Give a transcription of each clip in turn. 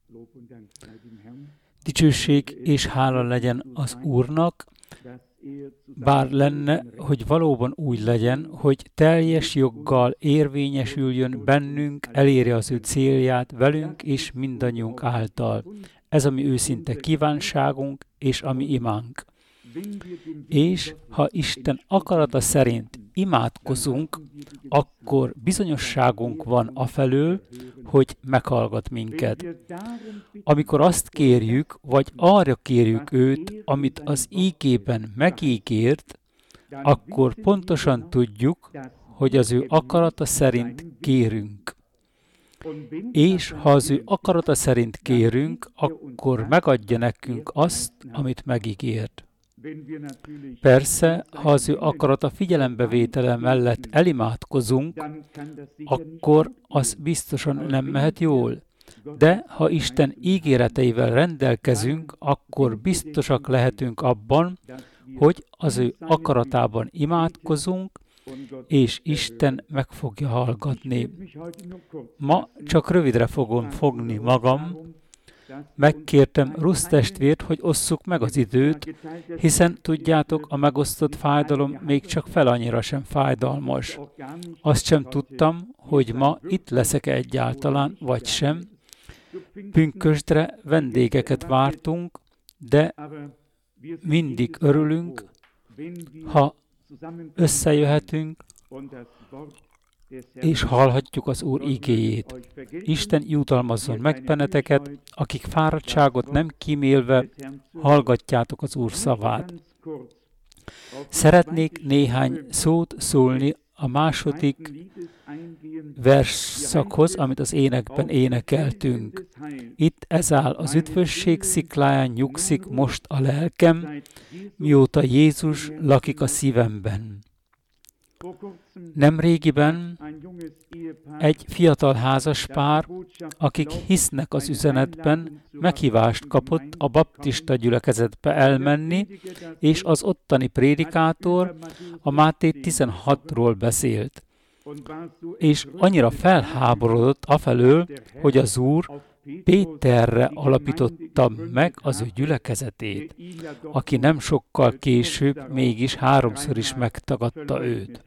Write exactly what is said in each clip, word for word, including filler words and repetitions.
Dicsőség és hála legyen az Úrnak, bár lenne, hogy valóban úgy legyen, hogy teljes joggal érvényesüljön bennünk, elérje az ő célját velünk és mindannyiunk által. Ez a mi őszinte kívánságunk és a mi imánk. És ha Isten akarata szerint imádkozunk, akkor bizonyosságunk van afelől, hogy meghallgat minket. Amikor azt kérjük, vagy arra kérjük őt, amit az ígében megígért, akkor pontosan tudjuk, hogy az ő akarata szerint kérünk. És ha az ő akarata szerint kérünk, akkor megadja nekünk azt, amit megígért. Persze, ha az ő akarata figyelembevétele mellett elimádkozunk, akkor az biztosan nem mehet jól. De ha Isten ígéreteivel rendelkezünk, akkor biztosak lehetünk abban, hogy az ő akaratában imádkozunk, és Isten meg fogja hallgatni. Ma csak rövidre fogom fogni magam. Megkértem Rusz testvért, hogy osszuk meg az időt, hiszen tudjátok, a megosztott fájdalom még csak fel annyira sem fájdalmas. Azt sem tudtam, hogy ma itt leszek egyáltalán, vagy sem. Pünkösdre vendégeket vártunk, de mindig örülünk, ha összejöhetünk, és hallhatjuk az Úr igéjét. Isten jutalmazzon meg benneteket, akik fáradtságot nem kímélve hallgatjátok az Úr szavát. Szeretnék néhány szót szólni a második versszakhoz, amit az énekben énekeltünk. Itt ez áll: az üdvösség szikláján nyugszik most a lelkem, mióta Jézus lakik a szívemben. Nemrégiben egy fiatal házaspár, akik hisznek az üzenetben, meghívást kapott a baptista gyülekezetbe elmenni, és az ottani prédikátor a Máté tizenhatról beszélt. És annyira felháborodott afelől, hogy az Úr Péterre alapította meg az ő gyülekezetét, aki nem sokkal később mégis háromszor is megtagadta őt.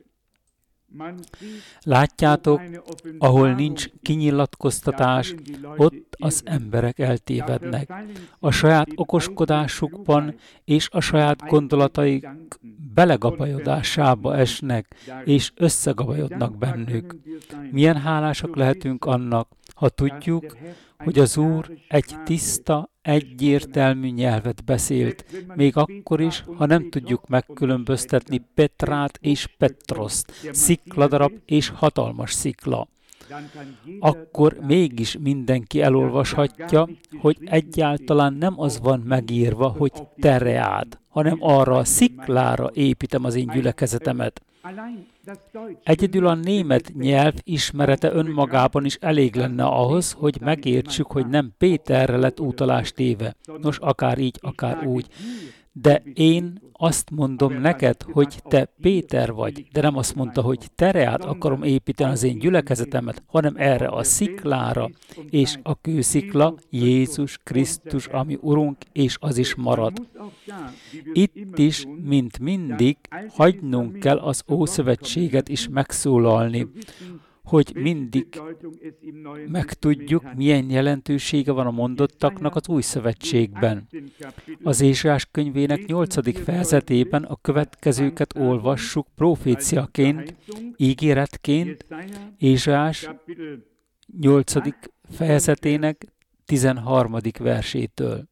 Látjátok, ahol nincs kinyilatkoztatás, ott az emberek eltévednek. A saját okoskodásukban és a saját gondolataik belegabajodásába esnek, és összegabajodnak bennük. Milyen hálásak lehetünk annak, ha tudjuk, hogy az Úr egy tiszta, egyértelmű nyelvet beszélt, még akkor is, ha nem tudjuk megkülönböztetni Petrát és Petroszt, szikladarab és hatalmas szikla. Akkor mégis mindenki elolvashatja, hogy egyáltalán nem az van megírva, hogy tereád, hanem arra a sziklára építem az én gyülekezetemet. Egyedül a német nyelv ismerete önmagában is elég lenne ahhoz, hogy megértsük, hogy nem Péterre lett utalás téve. Nos, akár így, akár úgy. De én azt mondom neked, hogy te Péter vagy, de nem azt mondta, hogy tereát akarom építeni az én gyülekezetemet, hanem erre a sziklára, és a kőszikla Jézus Krisztus, ami Urunk, és az is marad. Itt is, mint mindig, hagynunk kell az Ószövetséget is megszólalni, hogy mindig megtudjuk, milyen jelentősége van a mondottaknak az Új Szövetségben. Az Ézsaiás könyvének nyolcadik fejezetében a következőket olvassuk proféciaként, ígéretként, Ézsaiás nyolcadik fejezetének tizenharmadik versétől.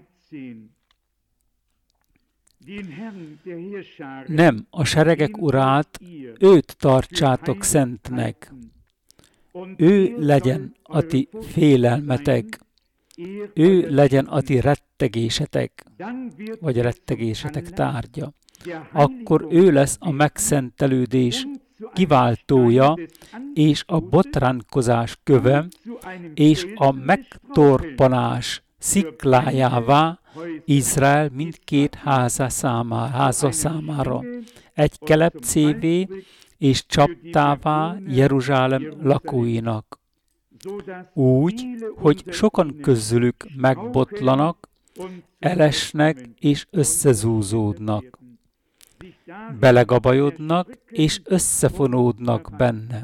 Nem, a seregek urát, őt tartsátok szentnek. Ő legyen a ti félelmetek. Ő legyen a ti rettegésetek, vagy rettegésetek tárgya. Akkor ő lesz a megszentelődés kiváltója, és a botránkozás köve, és a megtorpanás sziklájává Izrael mindkét háza számára, háza számára. Egy kelepcévé és csaptává Jeruzsálem lakóinak. úgy, hogy sokan közülük megbotlanak, elesnek és összezúzódnak, belegabajodnak és összefonódnak benne.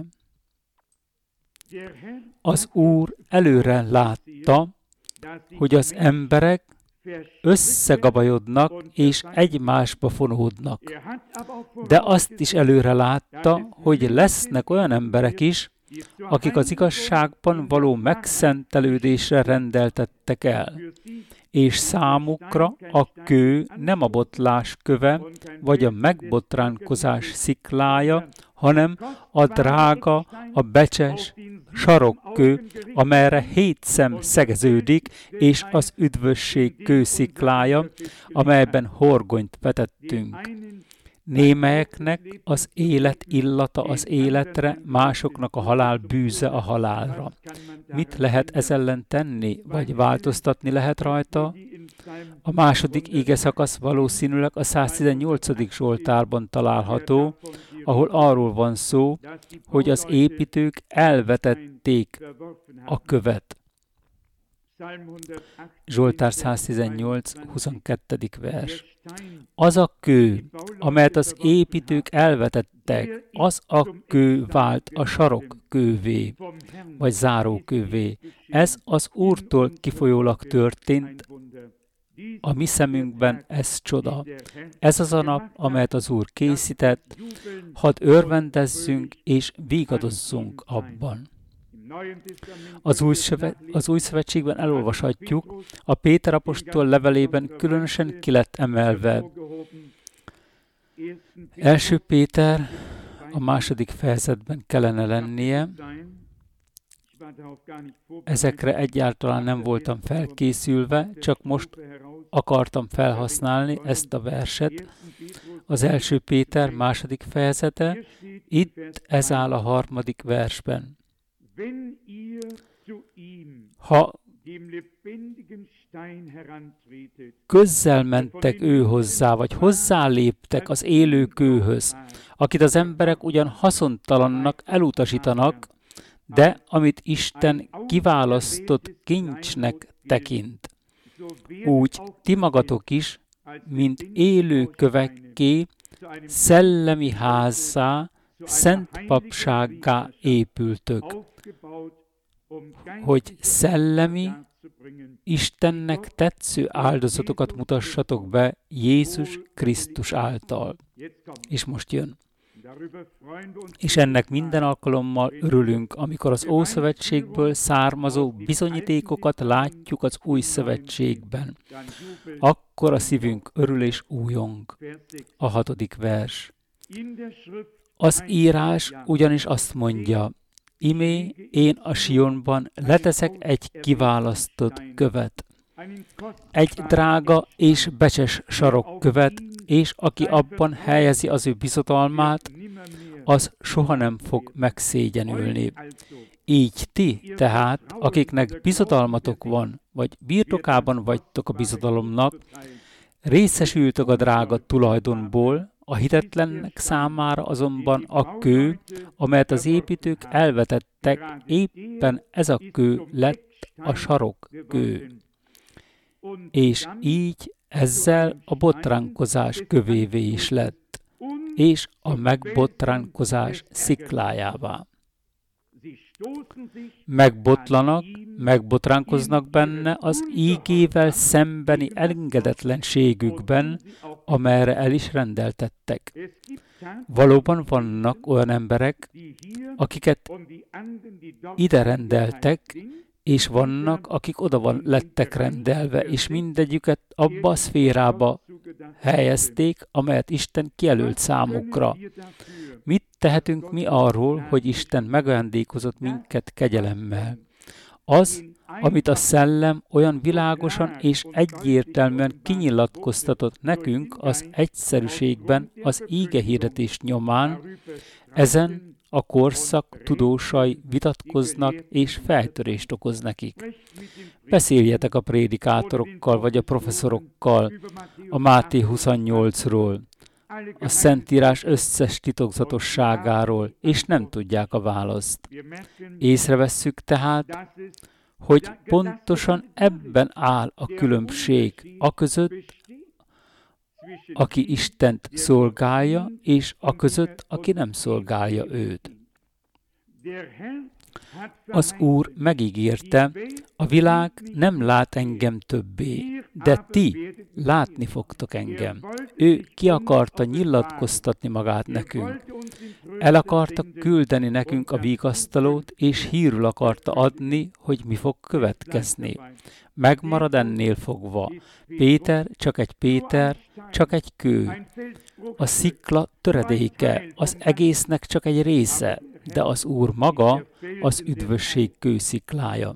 Az Úr előre látta, hogy az emberek összegabajodnak és egymásba fonódnak. De azt is előre látta, hogy lesznek olyan emberek is, akik az igazságban való megszentelődésre rendeltettek el, és számukra a kő nem a botlás köve, vagy a megbotránkozás sziklája, hanem a drága, a becses sarokkő, amelyre hét szem szegeződik, és az üdvösség kősziklája, amelyben horgonyt vetettünk. Némelyeknek az élet illata az életre, másoknak a halál bűze a halálra. Mit lehet ez ellen tenni, vagy változtatni lehet rajta? A második igeszakasz valószínűleg a száztizennyolcadik Zsoltárban található, ahol arról van szó, hogy az építők elvetették a követ. Zsoltár száztizennyolc, huszonkettő vers. Az a kő, amelyet az építők elvetettek, az a kő vált a sarokkővé, vagy zárókővé. Ez az Úrtól kifolyólag történt, a mi szemünkben ez csoda. Ez az a nap, amelyet az Úr készített, hadd örvendezzünk és vígadozzunk abban. Az új, söve, az új szövetségben elolvashatjuk, a Péter apostol levelében különösen ki lett emelve. Első Péter a második fejezetben kellene lennie. Ezekre egyáltalán nem voltam felkészülve, csak most akartam felhasználni ezt a verset. Az első Péter második fejezete, itt ez áll a harmadik versben. Ha közzel mentek ő hozzá, vagy hozzáléptek az élő kőhöz, akit az emberek ugyan haszontalannak elutasítanak, de amit Isten kiválasztott kincsnek tekint. Úgy ti magatok is, mint élő kövekké, szellemi házzá, szent papsággá épültök, hogy szellemi, Istennek tetsző áldozatokat mutassatok be Jézus Krisztus által. És most jön. És ennek minden alkalommal örülünk, amikor az Ószövetségből származó bizonyítékokat látjuk az Új Szövetségben. Akkor a szívünk örül és újong. A hatodik vers. Az írás ugyanis azt mondja, imé, én a Sionban leteszek egy kiválasztott követ, egy drága és becses sarokkövet, és aki abban helyezi az ő bizodalmát, az soha nem fog megszégyenülni. Így ti, tehát, akiknek bizodalmatok van, vagy birtokában vagytok a bizodalomnak, részesültök a drága tulajdonból, a hitetlennek számára azonban a kő, amelyet az építők elvetettek, éppen ez a kő lett a sarokkő. És így ezzel a botránkozás kövévé is lett, és a megbotránkozás sziklájává. Megbotlanak, megbotránkoznak benne az ígével szembeni engedetlenségükben, amelyre el is rendeltettek. Valóban vannak olyan emberek, akiket ide rendeltek, és vannak, akik oda van lettek rendelve, és mindegyüket abba a szférába helyezték, amelyet Isten kijelölt számukra. Mit tehetünk mi arról, hogy Isten megajándékozott minket kegyelemmel? Az, amit a Szellem olyan világosan és egyértelműen kinyilatkoztatott nekünk az egyszerűségben, az ígehirdetés nyomán, ezen a korszak tudósai vitatkoznak és fejtörést okoz nekik. Beszéljetek a prédikátorokkal vagy a professzorokkal a Máté huszonnyolcról, a Szentírás összes titokzatosságáról, és nem tudják a választ. Észrevesszük tehát, hogy pontosan ebben áll a különbség a között, aki Istent szolgálja, és a között, aki nem szolgálja őt. Az Úr megígérte, a világ nem lát engem többé, de ti látni fogtok engem. Ő ki akarta nyilatkoztatni magát nekünk. El akarta küldeni nekünk a vigasztalót, és hírül akarta adni, hogy mi fog következni. Megmarad ennél fogva. Péter csak egy Péter, csak egy kő. A szikla töredéke, az egésznek csak egy része, de az Úr maga az üdvösség kősziklája,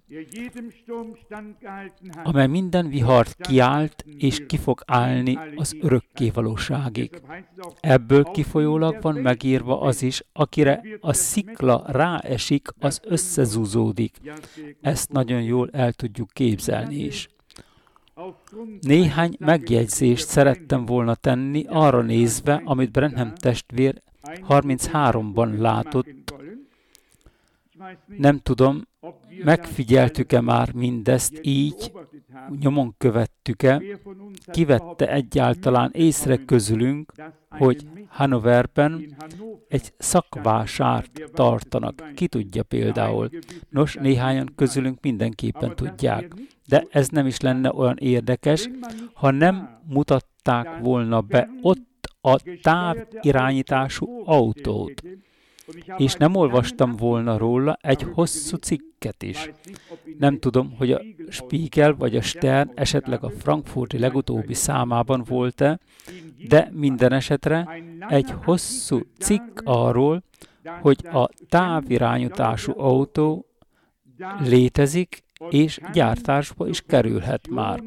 amely minden vihart kiállt és ki fog állni az örökkévalóságig. Ebből kifolyólag van megírva az is, akire a szikla ráesik, az összezúzódik. Ezt nagyon jól el tudjuk képzelni is. Néhány megjegyzést szerettem volna tenni arra nézve, amit Branham testvér harmincháromban látott. Nem tudom, megfigyeltük-e már mindezt így, nyomon követtük-e, kivette egyáltalán észre közülünk, hogy Hannoverben egy szakvásárt tartanak. Ki tudja például? Nos, néhányan közülünk mindenképpen tudják. De ez nem is lenne olyan érdekes, ha nem mutatták volna be ott a távirányítású autót. És nem olvastam volna róla egy hosszú cikket is. Nem tudom, hogy a Spiegel vagy a Stern esetleg a frankfurti legutóbbi számában volt-e, de minden esetre egy hosszú cikk arról, hogy a távirányítású autó létezik, és gyártásba is kerülhet már.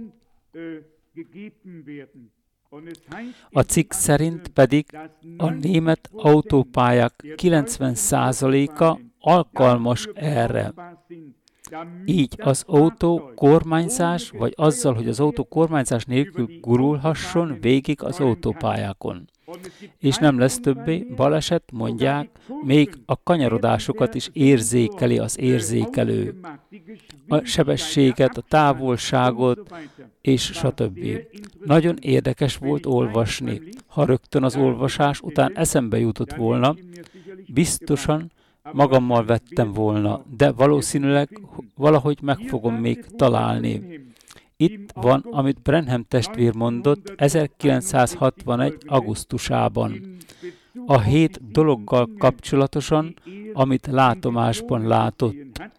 A cikk szerint pedig a német autópályák kilencven százaléka alkalmas erre. Így az autó kormányzás, vagy azzal, hogy az autó kormányzás nélkül gurulhasson végig az autópályákon. És nem lesz többé baleset, mondják, még a kanyarodásokat is érzékeli az érzékelő. A sebességet, a távolságot, és stb. Nagyon érdekes volt olvasni. Ha rögtön az olvasás után eszembe jutott volna, biztosan magammal vettem volna, de valószínűleg valahogy meg fogom még találni. Itt van, amit Branham testvér mondott ezerkilencszázhatvanegy. augusztusában. A hét dologgal kapcsolatosan, amit látomásban látott.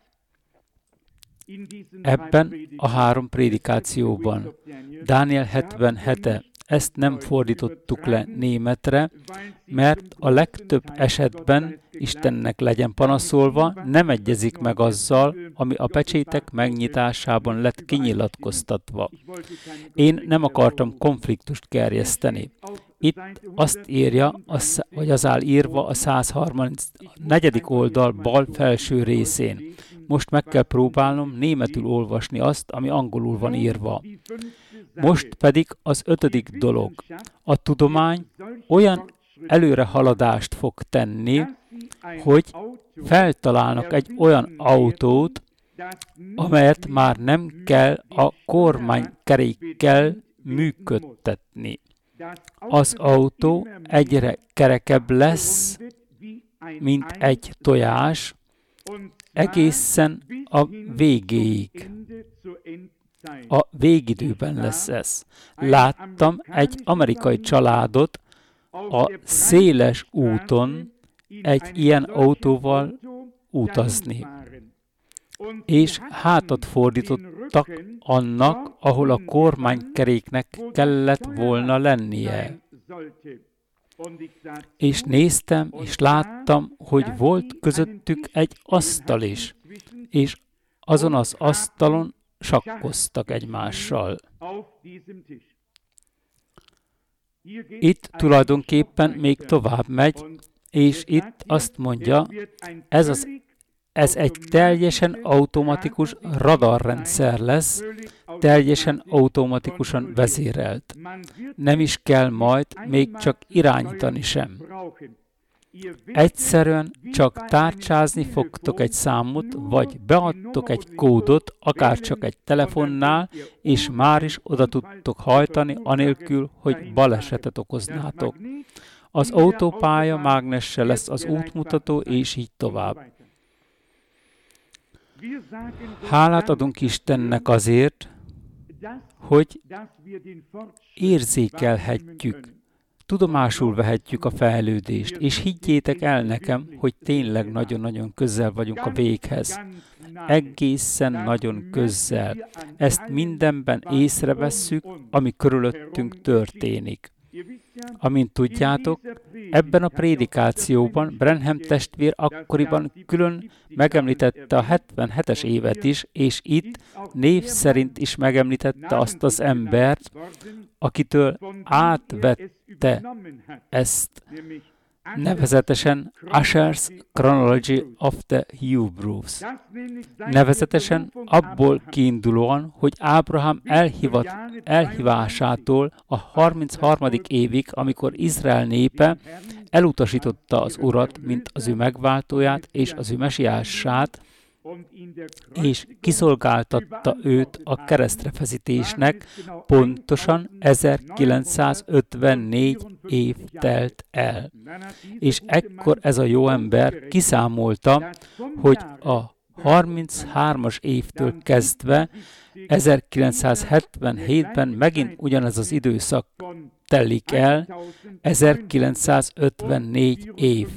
Ebben a három prédikációban. Dániel hetvenhete. Ezt nem fordítottuk le németre, mert a legtöbb esetben, Istennek legyen panaszolva, nem egyezik meg azzal, ami a pecsétek megnyitásában lett kinyilatkoztatva. Én nem akartam konfliktust gerjeszteni. Itt azt írja, vagy az áll írva a százharmincnegyedik oldal bal felső részén. Most meg kell próbálnom németül olvasni azt, ami angolul van írva. Most pedig az ötödik dolog. A tudomány olyan előrehaladást fog tenni, hogy feltalálnak egy olyan autót, amelyet már nem kell a kormánykerékkel működtetni. Az autó egyre kerekebb lesz, mint egy tojás, egészen a végéig. A végidőben lesz ez. Láttam egy amerikai családot a széles úton egy ilyen autóval utazni. És hátat fordítottak annak, ahol a kormánykeréknek kellett volna lennie. És néztem, és láttam, hogy volt közöttük egy asztal is, és azon az asztalon sakkoztak egymással. Itt tulajdonképpen még tovább megy, és itt azt mondja, ez, az, ez egy teljesen automatikus radarrendszer lesz, teljesen automatikusan vezérelt. Nem is kell majd még csak irányítani sem. Egyszerűen csak tárcsázni fogtok egy számot, vagy beadtok egy kódot, akár csak egy telefonnál, és már is oda tudtok hajtani, anélkül, hogy balesetet okoznátok. Az autópálya mágnesse lesz az útmutató, és így tovább. Hálát adunk Istennek azért, hogy érzékelhetjük, tudomásul vehetjük a fejlődést, és higgyétek el nekem, hogy tényleg nagyon-nagyon közel vagyunk a véghez. Egészen nagyon közel. Ezt mindenben észrevesszük, ami körülöttünk történik. Amint tudjátok, ebben a prédikációban Branham testvér akkoriban külön megemlítette a hetvenhetes évet is, és itt név szerint is megemlítette azt az embert, akitől átvette ezt, nevezetesen Ussher's Chronology of the Hebrews. Nevezetesen abból kiindulóan, hogy Ábrahám elhivat, elhívásától a harmincharmadik évig, amikor Izrael népe elutasította az Urat, mint az ő megváltóját és az ő mesiását, és kiszolgáltatta őt a keresztrefeszítésnek, pontosan ezerkilencszázötvennégy év telt el. És ekkor ez a jó ember kiszámolta, hogy a harminchármas évtől kezdve ezerkilencszázhetvenhétben megint ugyanez az időszak telik el, ezerkilencszázötvennégy év.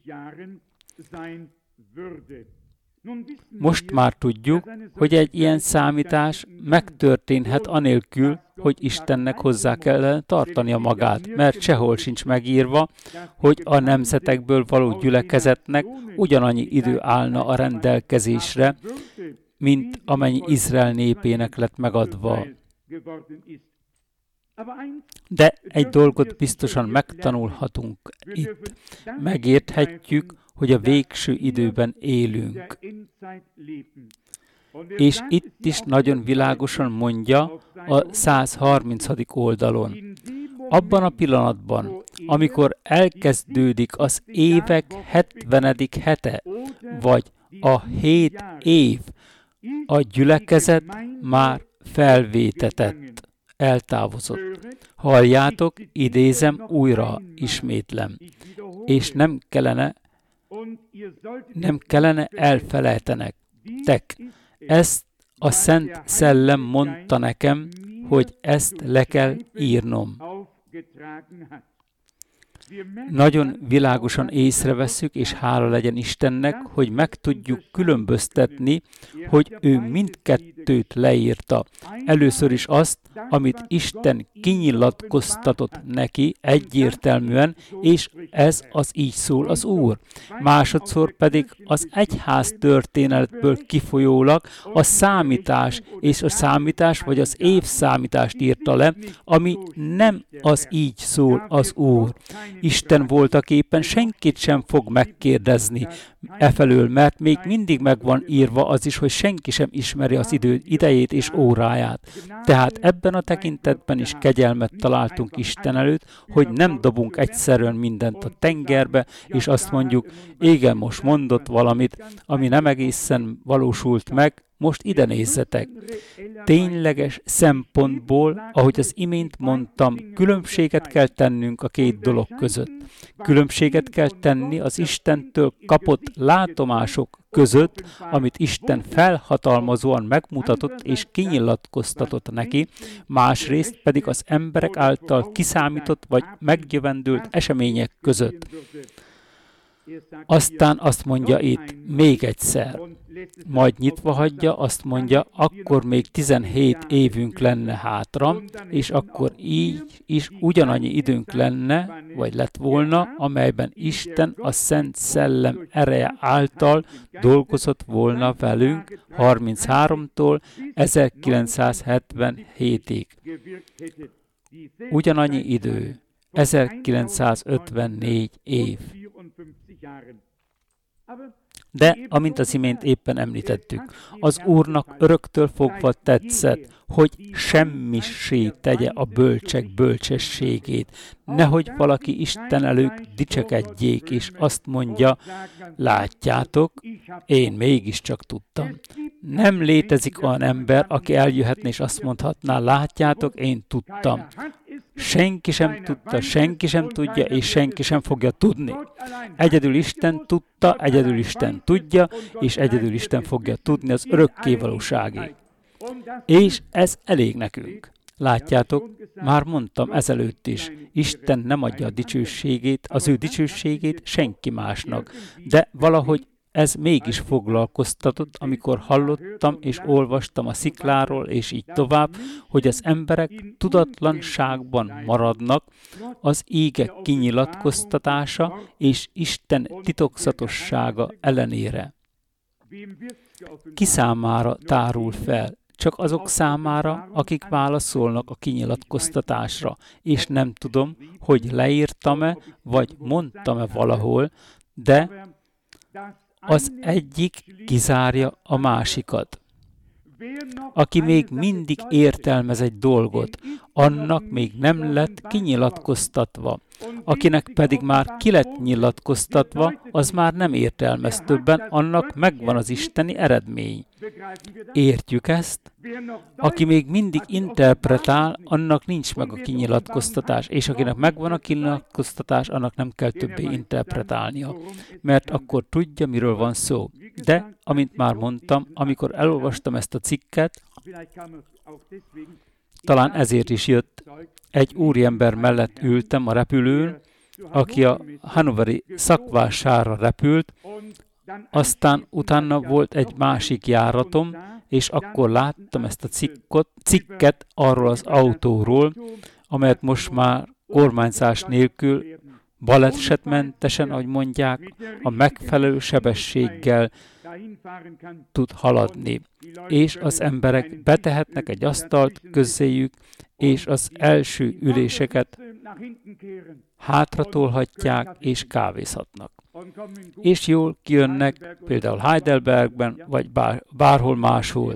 Most már tudjuk, hogy egy ilyen számítás megtörténhet anélkül, hogy Istennek hozzá kellene tartania magát, mert sehol sincs megírva, hogy a nemzetekből való gyülekezetnek ugyanannyi idő állna a rendelkezésre, mint amennyi Izrael népének lett megadva. De egy dolgot biztosan megtanulhatunk itt. Megérthetjük, hogy a végső időben élünk. És itt is nagyon világosan mondja a százharmincadik oldalon. Abban a pillanatban, amikor elkezdődik az évek hetvenedik hete, vagy a hét év, a gyülekezet már felvétetett, eltávozott. Halljátok, idézem, újra ismétlem. És nem kellene Nem kellene elfelejtenek. Tek. Ezt a Szent Szellem mondta nekem, hogy ezt le kell írnom. Nagyon világosan észrevesszük, és hála legyen Istennek, hogy meg tudjuk különböztetni, hogy ő mindkettőt leírta. Először is azt, amit Isten kinyilatkoztatott neki egyértelműen, és ez az így szól az Úr. Másodszor pedig az egyház történetből kifolyólag a számítás, és a számítás vagy az évszámítást írta le, ami nem az így szól az Úr. Isten voltaképpen senkit sem fog megkérdezni efelől, mert még mindig meg van írva az is, hogy senki sem ismeri az idő, idejét és óráját. Tehát ebben a tekintetben is kegyelmet találtunk Isten előtt, hogy nem dobunk egyszerűen mindent a tengerbe, és azt mondjuk, igen, most mondott valamit, ami nem egészen valósult meg, most ide nézzetek. Tényleges szempontból, ahogy az imént mondtam, különbséget kell tennünk a két dolog között. Különbséget kell tenni az Istentől kapott látomások között, amit Isten felhatalmazóan megmutatott és kinyilatkoztatott neki, másrészt pedig az emberek által kiszámított vagy megjövendült események között. Aztán azt mondja itt, még egyszer, majd nyitva hagyja, azt mondja, akkor még tizenhét évünk lenne hátra, és akkor így is ugyanannyi időnk lenne, vagy lett volna, amelyben Isten a Szent Szellem ereje által dolgozott volna velünk harmincháromtól ezerkilencszázhetvenhétig. Ugyanannyi idő, ezerkilencszázötvennégy év. De, amint az imént éppen említettük, az Úrnak öröktől fogva tetszett, hogy semmissé tegye a bölcsek bölcsességét, nehogy valaki Isten előtt dicsekedjék, és azt mondja, látjátok, én mégiscsak tudtam. Nem létezik olyan ember, aki eljöhetne és azt mondhatná, látjátok, én tudtam. Senki sem tudta, senki sem tudja, és senki sem fogja tudni. Egyedül Isten tudta, egyedül Isten tudja, és egyedül Isten fogja tudni az örökké valóságét. És ez elég nekünk. Látjátok, már mondtam ezelőtt is, Isten nem adja a dicsőségét, az ő dicsőségét senki másnak, de valahogy ez mégis foglalkoztatott, amikor hallottam és olvastam a szikláról, és így tovább, hogy az emberek tudatlanságban maradnak, az ígek kinyilatkoztatása és Isten titokzatossága ellenére. Ki számára tárul fel? Csak azok számára, akik válaszolnak a kinyilatkoztatásra, és nem tudom, hogy leírtam-e, vagy mondtam-e valahol, de az egyik kizárja a másikat. Aki még mindig értelmez egy dolgot, annak még nem lett kinyilatkoztatva. Akinek pedig már ki lett nyilatkoztatva, az már nem értelmez többen, annak megvan az isteni eredmény. Értjük ezt? Aki még mindig interpretál, annak nincs meg a kinyilatkoztatás, és akinek megvan a kinyilatkoztatás, annak nem kell többé interpretálnia, mert akkor tudja, miről van szó. De, amint már mondtam, amikor elolvastam ezt a cikket, talán ezért is jött, egy úriember mellett ültem a repülőn, aki a hannoveri szakvásárra repült, aztán utána volt egy másik járatom, és akkor láttam ezt a cikkot, cikket arról az autóról, amelyet most már kormányzás nélkül, balesetmentesen, ahogy mondják, a megfelelő sebességgel tud haladni. És az emberek betehetnek egy asztalt közéjük, és az első üléseket hátratolhatják, és kávézhatnak. És jól kijönnek, például Heidelbergben, vagy bár, bárhol máshol.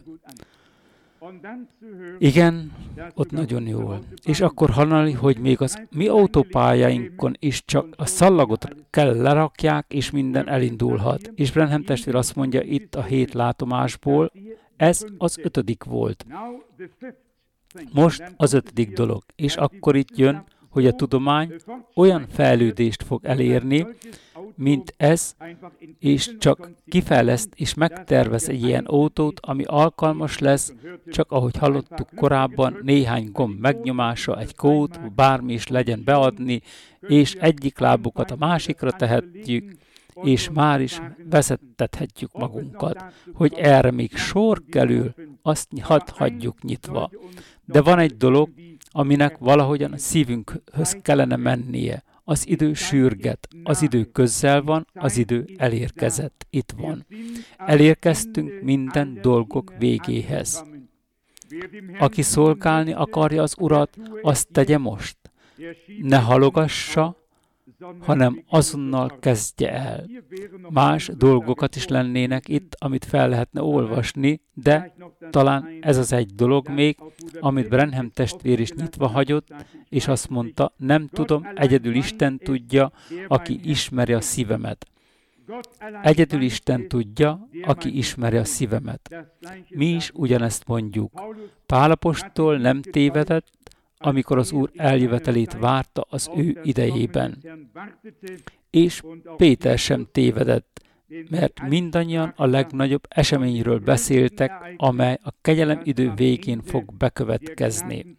Igen, ott nagyon jól. És akkor hallani, hogy még az mi autópályáinkon is csak a szallagot kell lerakják, és minden elindulhat. És Branham testvér azt mondja itt a hét látomásból, ez az ötödik volt. Most az ötödik dolog. És akkor itt jön, hogy a tudomány olyan fejlődést fog elérni, mint ez, és csak kifejleszt és megtervez egy ilyen autót, ami alkalmas lesz, csak ahogy hallottuk korábban, néhány gomb megnyomása, egy kód, bármi is legyen beadni, és egyik lábukat a másikra tehetjük, és már is vezettethetjük magunkat. Hogy erre még sor kerül, azt hadd hagyjuk nyitva. De van egy dolog, aminek valahogyan a szívünkhöz kellene mennie. Az idő sürget, az idő közel van, az idő elérkezett, itt van. Elérkeztünk minden dolgok végéhez. Aki szolgálni akarja az Urat, azt tegye most. Ne halogassa, hanem azonnal kezdje el. Más dolgokat is lennének itt, amit fel lehetne olvasni, de talán ez az egy dolog még, amit Branham testvér is nyitva hagyott, és azt mondta, nem tudom, egyedül Isten tudja, aki ismeri a szívemet. Egyedül Isten tudja, aki ismeri a szívemet. Mi is ugyanezt mondjuk. Pál apostol nem tévedett, amikor az Úr eljövetelét várta az ő idejében. És Péter sem tévedett, mert mindannyian a legnagyobb eseményről beszéltek, amely a kegyelem idő végén fog bekövetkezni.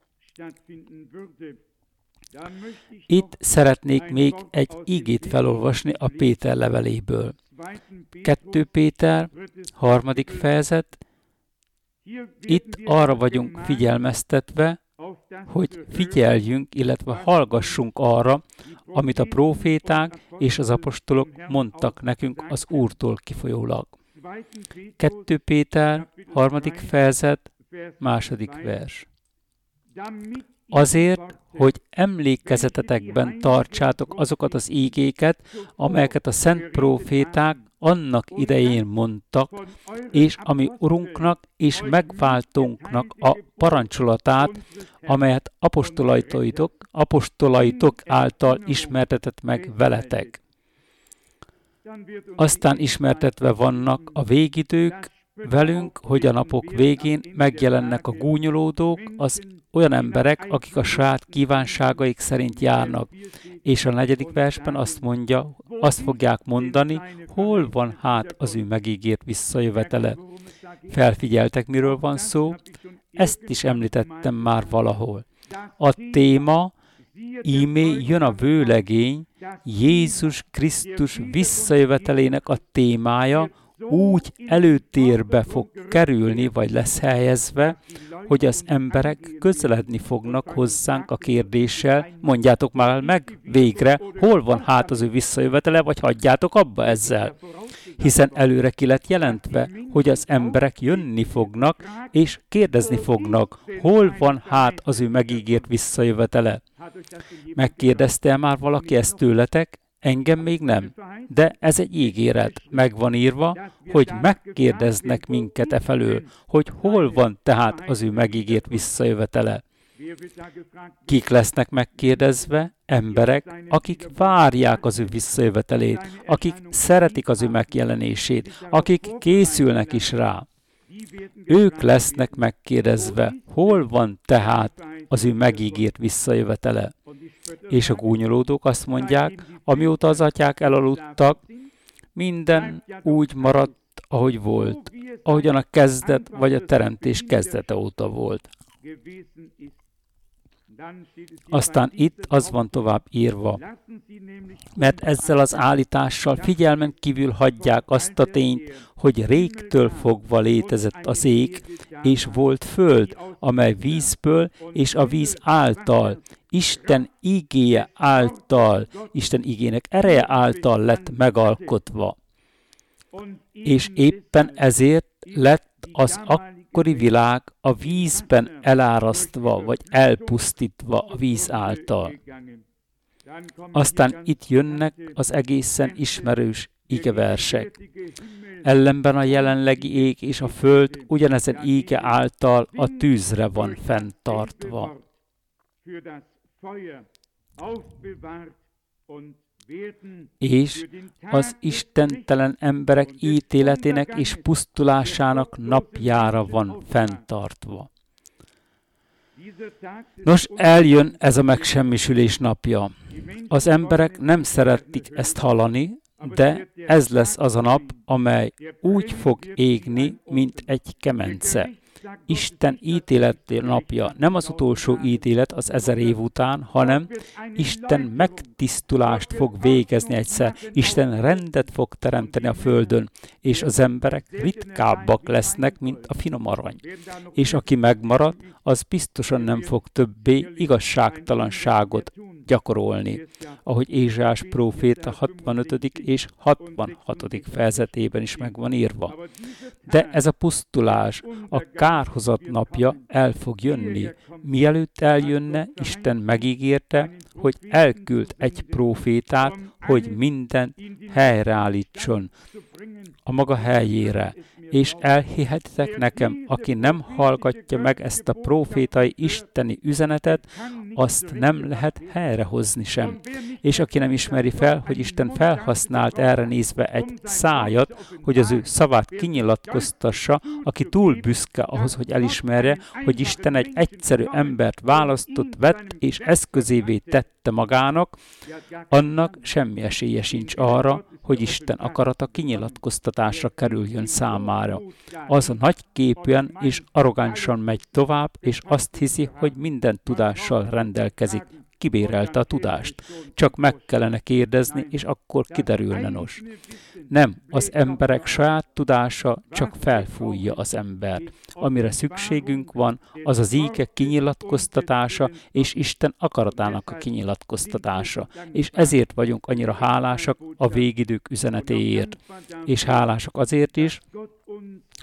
Itt szeretnék még egy ígét felolvasni a Péter leveléből. kettő Péter, harmadik fejezet. Itt arra vagyunk figyelmeztetve, hogy figyeljünk, illetve hallgassunk arra, amit a próféták és az apostolok mondtak nekünk az Úrtól kifolyólag. kettő Péter, harmadik fejezet, második vers. Azért, hogy emlékezetetekben tartsátok azokat az ígéket, amelyeket a szent próféták annak idején mondtak, és ami Urunknak és megváltónknak a parancsolatát, amelyet apostolaitok, apostolaitok által ismertetett meg veletek. Aztán ismertetve vannak a végidők velünk, hogy a napok végén megjelennek a gúnyolódók, az olyan emberek, akik a saját kívánságaik szerint járnak. És a negyedik versben azt mondja, azt fogják mondani, hol van hát az ő megígért visszajövetele. Felfigyeltek, miről van szó? Ezt is említettem már valahol. A téma, íme jön a vőlegény, Jézus Krisztus visszajövetelének a témája úgy előtérbe fog kerülni, vagy lesz helyezve, hogy az emberek közeledni fognak hozzánk a kérdéssel, mondjátok már meg végre, hol van hát az ő visszajövetele, vagy hagyjátok abba ezzel. Hiszen előre ki lett jelentve, hogy az emberek jönni fognak, és kérdezni fognak, hol van hát az ő megígért visszajövetele. Megkérdezte már valaki ezt tőletek? Engem még nem, de ez egy ígéret, meg van írva, hogy megkérdeznek minket e felől, hogy hol van tehát az ő megígért visszajövetele. Kik lesznek megkérdezve? Emberek, akik várják az ő visszajövetelét, akik szeretik az ő megjelenését, akik készülnek is rá. Ők lesznek megkérdezve, hol van tehát az ő megígért visszajövetele. És a gúnyolódók azt mondják, amióta az atyák elaludtak, minden úgy maradt, ahogy volt, ahogyan a kezdet vagy a teremtés kezdete óta volt. Aztán itt az van tovább írva, mert ezzel az állítással figyelmen kívül hagyják azt a tényt, hogy régtől fogva létezett az ég, és volt föld, amely vízből és a víz által, Isten igéje által, Isten igének ereje által lett megalkotva. És éppen ezért lett az akkori világ a vízben elárasztva, vagy elpusztítva a víz által. Aztán itt jönnek az egészen ismerős igeversek. Ellenben a jelenlegi ég és a föld ugyanezen íge által a tűzre van fenntartva. És az istentelen emberek ítéletének és pusztulásának napjára van fenntartva. Nos, eljön ez a megsemmisülés napja. Az emberek nem szeretik ezt hallani, de ez lesz az a nap, amely úgy fog égni, mint egy kemence. Isten ítélet napja, nem az utolsó ítélet az ezer év után, hanem Isten megtisztulást fog végezni egyszer. Isten rendet fog teremteni a földön, és az emberek ritkábbak lesznek, mint a finom arany. És aki megmarad, az biztosan nem fog többé igazságtalanságot gyakorolni, ahogy Ézsaiás próféta hatvanötödik és hatvanhatodik fejezetében is meg van írva. De ez a pusztulás, a kárhozat napja el fog jönni. Mielőtt eljönne, Isten megígérte, hogy elküld egy prófétát, hogy mindent helyreállítson a maga helyére. És elhihetitek nekem, aki nem hallgatja meg ezt a prófétai isteni üzenetet, azt nem lehet helyrehozni sem. És aki nem ismeri fel, hogy Isten felhasznált erre nézve egy szájat, hogy az ő szavát kinyilatkoztassa, aki túl büszke ahhoz, hogy elismerje, hogy Isten egy egyszerű embert választott, vett és eszközévé tette magának, annak semmi esélye sincs arra, hogy Isten akarata kinyilatkoztatásra kerüljön számára. Az a nagyképűen és arrogánsan megy tovább, és azt hiszi, hogy minden tudással rendelkezik. Kibérelte a tudást. Csak meg kellene kérdezni, és akkor kiderülne nos. Nem, az emberek saját tudása csak felfújja az embert. Amire szükségünk van, az az íge kinyilatkoztatása, és Isten akaratának a kinyilatkoztatása. És ezért vagyunk annyira hálásak a végidők üzenetéért. És hálásak azért is,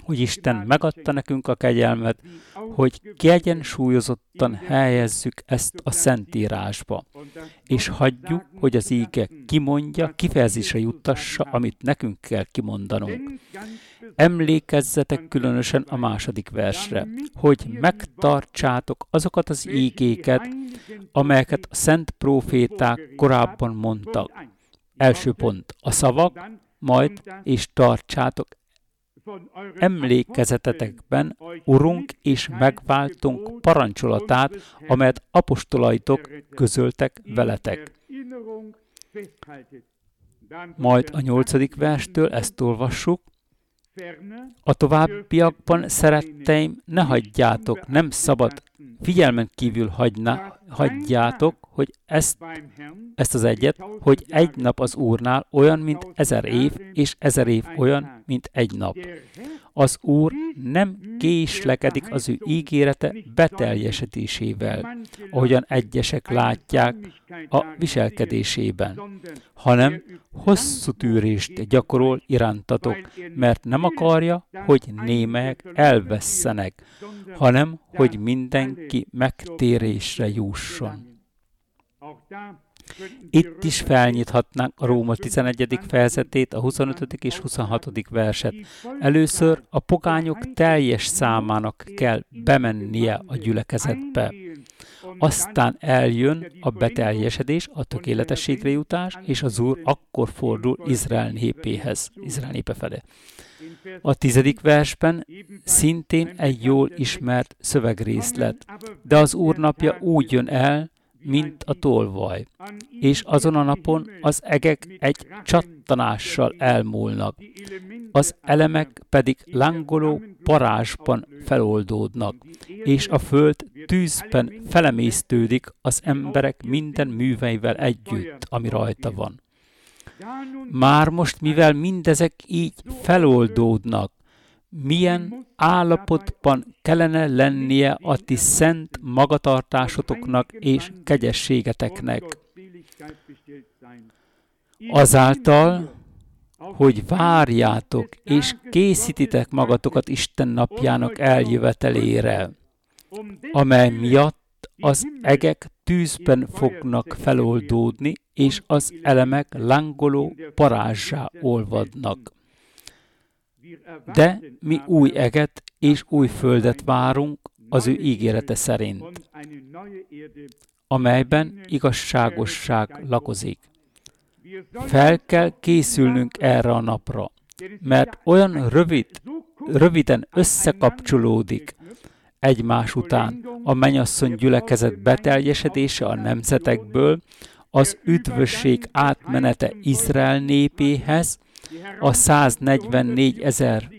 hogy Isten megadta nekünk a kegyelmet, hogy kiegyensúlyozottan helyezzük ezt a Szentírásba, és hagyjuk, hogy az íge kimondja, kifejezésre juttassa, amit nekünk kell kimondanunk. Emlékezzetek különösen a második versre, hogy megtartsátok azokat az ígéket, amelyeket a szent próféták korábban mondtak. Első pont a szavak, majd és tartsátok emlékezetetekben Urunk és megváltunk parancsolatát, amelyet apostolaitok közöltek veletek. Majd a nyolcadik verstől ezt olvassuk. A továbbiakban, szeretteim, ne hagyjátok, nem szabad, figyelmen kívül hagyna, hagyjátok, hogy ezt, ezt az egyet, hogy egy nap az Úrnál olyan, mint ezer év, és ezer év olyan, mint egy nap. Az Úr nem késlekedik az ő ígérete beteljesedésével, ahogyan egyesek látják a viselkedésében, hanem hosszú tűrést gyakorol irántatok, mert nem akarja, hogy némelyek elvesszenek, hanem hogy mindenki megtérésre jusson. Itt is felnyithatnánk a Róma tizenegyedik fejezetét, a huszonötödik és huszonhatodik verset. Először a pogányok teljes számának kell bemennie a gyülekezetbe. Aztán eljön a beteljesedés, a tökéletességre jutás, és az Úr akkor fordul Izrael népéhez, Izrael népe felé. A tizedik versben szintén egy jól ismert szövegrészlet, de az Úr napja úgy jön el, mint a tolvaj, és azon a napon az egek egy csattanással elmúlnak, az elemek pedig lángoló parázsban feloldódnak, és a föld tűzben felemésztődik az emberek minden műveivel együtt, ami rajta van. Már most, mivel mindezek így feloldódnak, milyen állapotban kellene lennie a ti szent magatartásotoknak és kegyességeteknek. Azáltal, hogy várjátok és készítitek magatokat Isten napjának eljövetelére, amely miatt az egek tűzben fognak feloldódni, és az elemek lángoló parázssá olvadnak. De mi új eget és új földet várunk az ő ígérete szerint, amelyben igazságosság lakozik. Fel kell készülnünk erre a napra, mert olyan rövid, röviden összekapcsolódik egymás után a mennyasszony gyülekezet beteljesedése a nemzetekből, az üdvösség átmenete Izrael népéhez, a száznegyvennégy ezer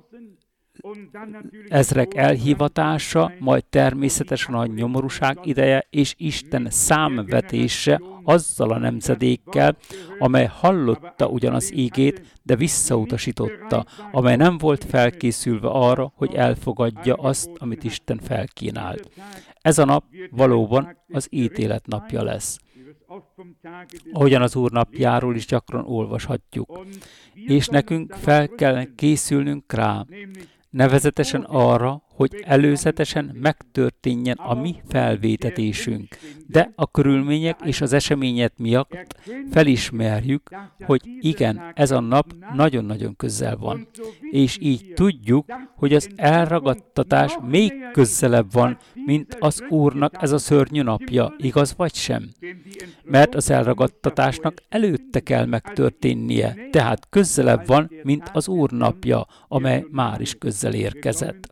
ezrek elhívatása, majd természetesen a nyomorúság ideje és Isten számvetése azzal a nemzedékkel, amely hallotta ugyan az ígét, de visszautasította, amely nem volt felkészülve arra, hogy elfogadja azt, amit Isten felkínált. Ez a nap valóban az ítélet napja lesz, ahogyan az Úr napjáról is gyakran olvashatjuk. És nekünk fel kell készülnünk rá, nevezetesen arra, hogy előzetesen megtörténjen a mi felvétetésünk, de a körülmények és az események miatt felismerjük, hogy igen, ez a nap nagyon-nagyon közel van, és így tudjuk, hogy az elragadtatás még közelebb van, mint az Úrnak ez a szörnyű napja, igaz vagy sem? Mert az elragadtatásnak előtte kell megtörténnie, tehát közelebb van, mint az Úr napja, amely már is közel érkezett.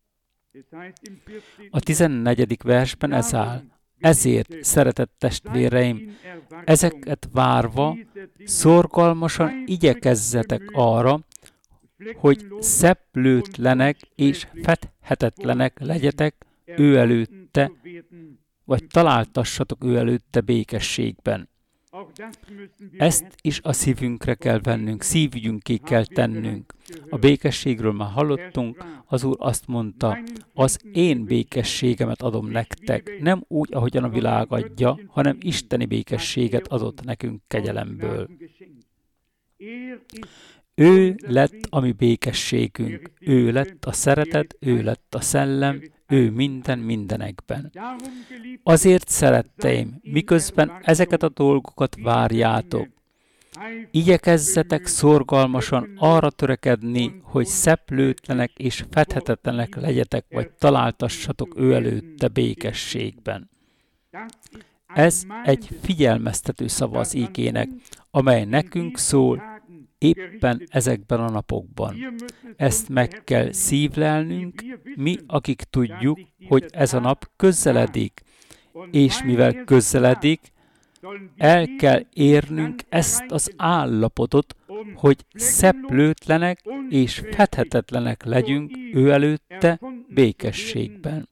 A tizennegyedik versben ez áll. Ezért, szeretett testvéreim, ezeket várva, szorgalmasan igyekezzetek arra, hogy szeplőtlenek és fedhetetlenek legyetek ő előtte, vagy találtassatok ő előtte békességben. Ezt is a szívünkre kell vennünk, szívügyünké kell tennünk. A békességről már hallottunk, az Úr azt mondta, az én békességemet adom nektek, nem úgy, ahogyan a világ adja, hanem isteni békességet adott nekünk kegyelemből. Ő lett a mi békességünk, ő lett a szeretet, ő lett a szellem, ő minden mindenekben. Azért, szeretteim, miközben ezeket a dolgokat várjátok, igyekezzetek szorgalmasan arra törekedni, hogy szeplőtlenek és fedhetetlenek legyetek, vagy találtassatok ő előtte békességben. Ez egy figyelmeztető szava az ígének, amely nekünk szól éppen ezekben a napokban. Ezt meg kell szívlelnünk, mi, akik tudjuk, hogy ez a nap közeledik, és mivel közeledik, el kell érnünk ezt az állapotot, hogy szeplőtlenek és fedhetetlenek legyünk ő előtte békességben.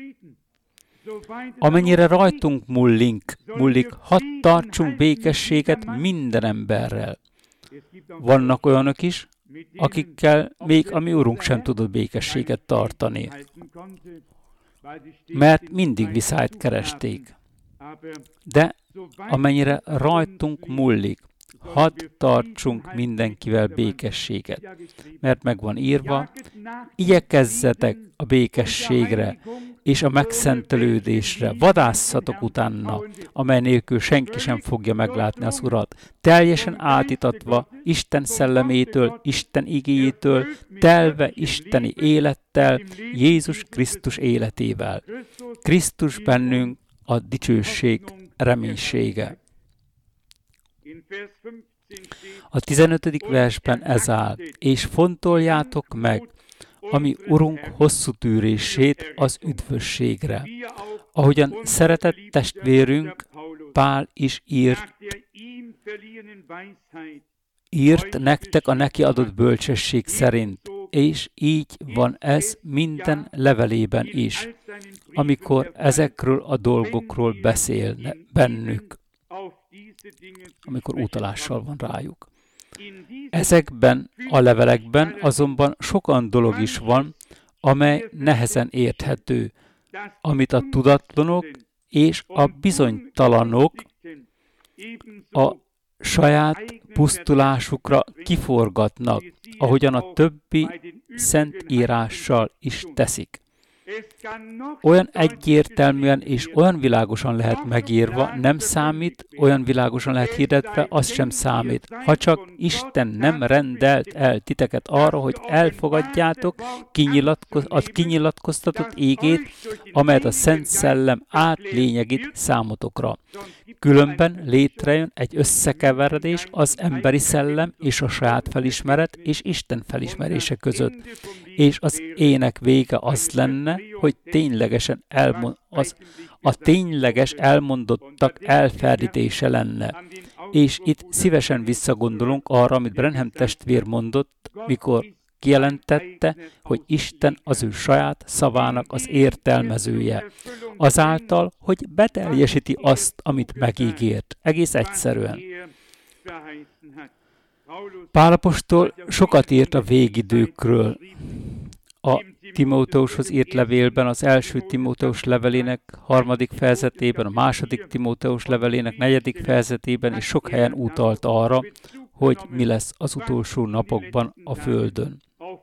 Amennyire rajtunk múlik, múlik, hadd tartsunk békességet minden emberrel. Vannak olyanok is, akikkel még a mi Urunk sem tudott békességet tartani, mert mindig viszályt keresték. De amennyire rajtunk múlik, hadd tartsunk mindenkivel békességet, mert meg van írva, igyekezzetek a békességre és a megszentelődésre, vadászatok utána, amely nélkül senki sem fogja meglátni az Urat, teljesen átítatva Isten szellemétől, Isten igéjétől, telve isteni élettel, Jézus Krisztus életével. Krisztus bennünk a dicsőség reménysége. A tizenötödik versben ez áll, és fontoljátok meg, ami Urunk hosszú tűrését az üdvösségre. Ahogyan szeretett testvérünk Pál is írt, írt nektek a neki adott bölcsesség szerint, és így van ez minden levelében is, amikor ezekről a dolgokról beszél bennük, amikor utalással van rájuk. Ezekben a levelekben azonban sokan dolog is van, amely nehezen érthető, amit a tudatlanok és a bizonytalanok a saját pusztulásukra kiforgatnak, ahogyan a többi szentírással is teszik. Olyan egyértelműen és olyan világosan lehet megírva, nem számít, olyan világosan lehet hirdetve, az sem számít. Ha csak Isten nem rendelt el titeket arra, hogy elfogadjátok kinyilatkoz, a kinyilatkoztatott ígét, amelyet a Szent Szellem átlényegít számotokra. Különben létrejön egy összekeveredés az emberi szellem és a saját felismeret és Isten felismerése között. És az ének vége az lenne, hogy ténylegesen elmond, az, a tényleges elmondottak elferdítése lenne. És itt szívesen visszagondolunk arra, amit Branham testvér mondott, mikor kijelentette, hogy Isten az ő saját szavának az értelmezője. Azáltal, hogy beteljesíti azt, amit megígért. Egész egyszerűen. Pál apostol sokat írt a végidőkről. A Timóteushoz írt levélben, az első Timóteus levelének harmadik fejezetében, a második Timóteus levelének negyedik fejezetében, és sok helyen utalt arra, hogy mi lesz az utolsó napokban a Földön.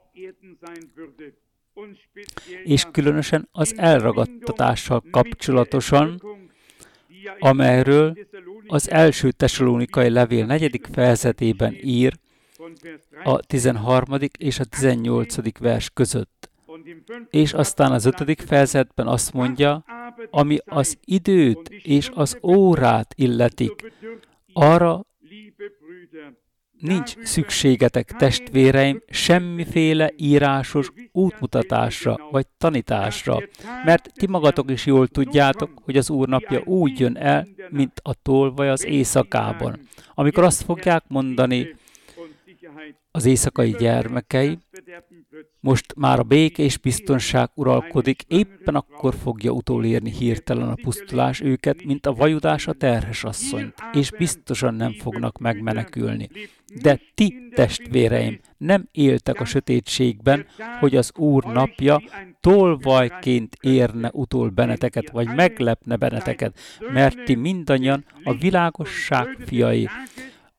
És különösen az elragadtatással kapcsolatosan, amelyről az első Tesalónikai levél negyedik fejezetében ír a tizenharmadik és a tizennyolcadik vers között. És aztán az ötödik fejezetben azt mondja, ami az időt és az órát illetik, arra nincs szükségetek, testvéreim, semmiféle írásos útmutatásra vagy tanításra, mert ti magatok is jól tudjátok, hogy az Úr napja úgy jön el, mint a tolvaj az éjszakában. Amikor azt fogják mondani az éjszakai gyermekei, most már a béke és biztonság uralkodik, éppen akkor fogja utolérni hirtelen a pusztulás őket, mint a vajudás a terhes asszonyt, és biztosan nem fognak megmenekülni. De ti, testvéreim, nem éltek a sötétségben, hogy az Úr napja tolvajként érne utol benneteket, vagy meglepne benneteket, mert ti mindannyian a világosság fiai,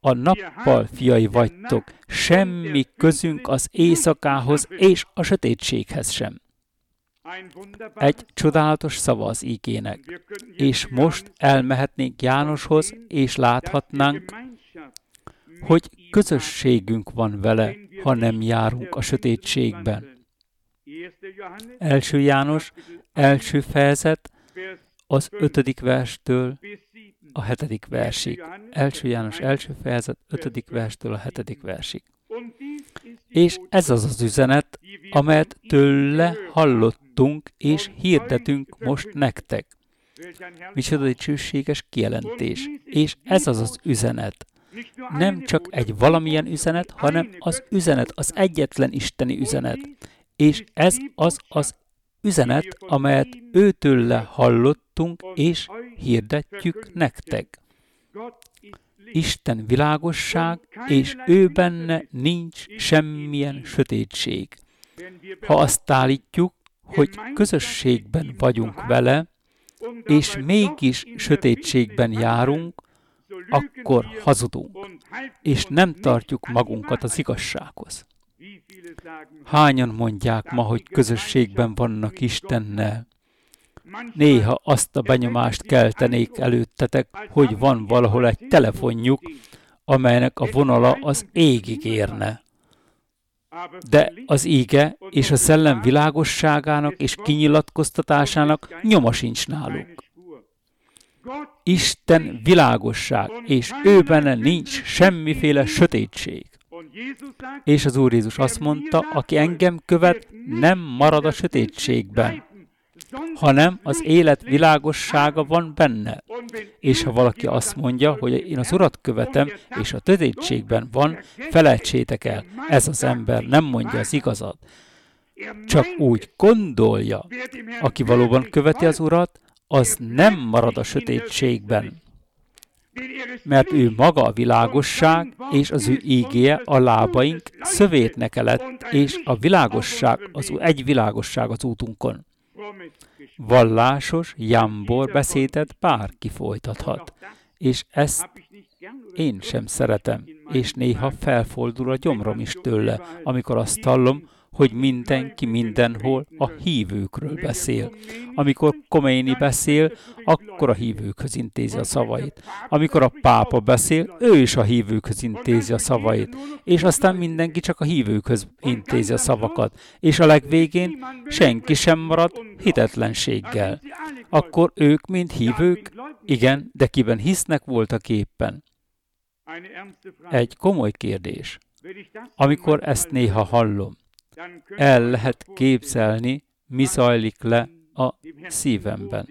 a nappal fiai vagytok, semmi közünk az éjszakához és a sötétséghez sem. Egy csodálatos szava az ígének, és most elmehetnénk Jánoshoz, és láthatnánk, hogy közösségünk van vele, ha nem járunk a sötétségben. Első János, első fejezet, az ötödik verstől a hetedik versig. Első János első fejezet, ötödik verstől a hetedik versig. És ez az az üzenet, amelyet tőle hallottunk, és hirdetünk most nektek. Micsoda dicsőséges kijelentés. És ez az az üzenet. Nem csak egy valamilyen üzenet, hanem az üzenet, az egyetlen isteni üzenet. És ez az az üzenet, amelyet őtőle hallottunk, és hirdetjük nektek. Isten világosság, és ő benne nincs semmilyen sötétség. Ha azt állítjuk, hogy közösségben vagyunk vele, és mégis sötétségben járunk, akkor hazudunk, és nem tartjuk magunkat az igazsághoz. Hányan mondják ma, hogy közösségben vannak Istennel? Néha azt a benyomást keltenék előttetek, hogy van valahol egy telefonjuk, amelynek a vonala az égig érne. De az íge és a szellem világosságának és kinyilatkoztatásának nyoma sincs náluk. Isten világosság, és ő benne nincs semmiféle sötétség. És az Úr Jézus azt mondta, aki engem követ, nem marad a sötétségben, hanem az élet világossága van benne. És ha valaki azt mondja, hogy én az Urat követem, és a sötétségben van, felejtsétek el, ez az ember nem mondja az igazat. Csak úgy gondolja, aki valóban követi az Urat, az nem marad a sötétségben. Mert ő maga a világosság, és az ő ígéje a lábaink szövétneke lett, és a világosság, az, egy világosság az útunkon. Vallásos, jambor beszédet bárki folytathat, és ezt én sem szeretem, és néha felfordul a gyomrom is tőle, amikor azt hallom, hogy mindenki mindenhol a hívőkről beszél. Amikor Khomeini beszél, akkor a hívőkhöz intézi a szavait. Amikor a pápa beszél, ő is a hívőkhöz intézi a szavait. És aztán mindenki csak a hívőkhöz intézi a szavakat. És a legvégén senki sem marad hitetlenséggel. Akkor ők mind hívők? Igen, de kiben hisznek voltak éppen? Egy komoly kérdés. Amikor ezt néha hallom, el lehet képzelni, mi zajlik le a szívemben.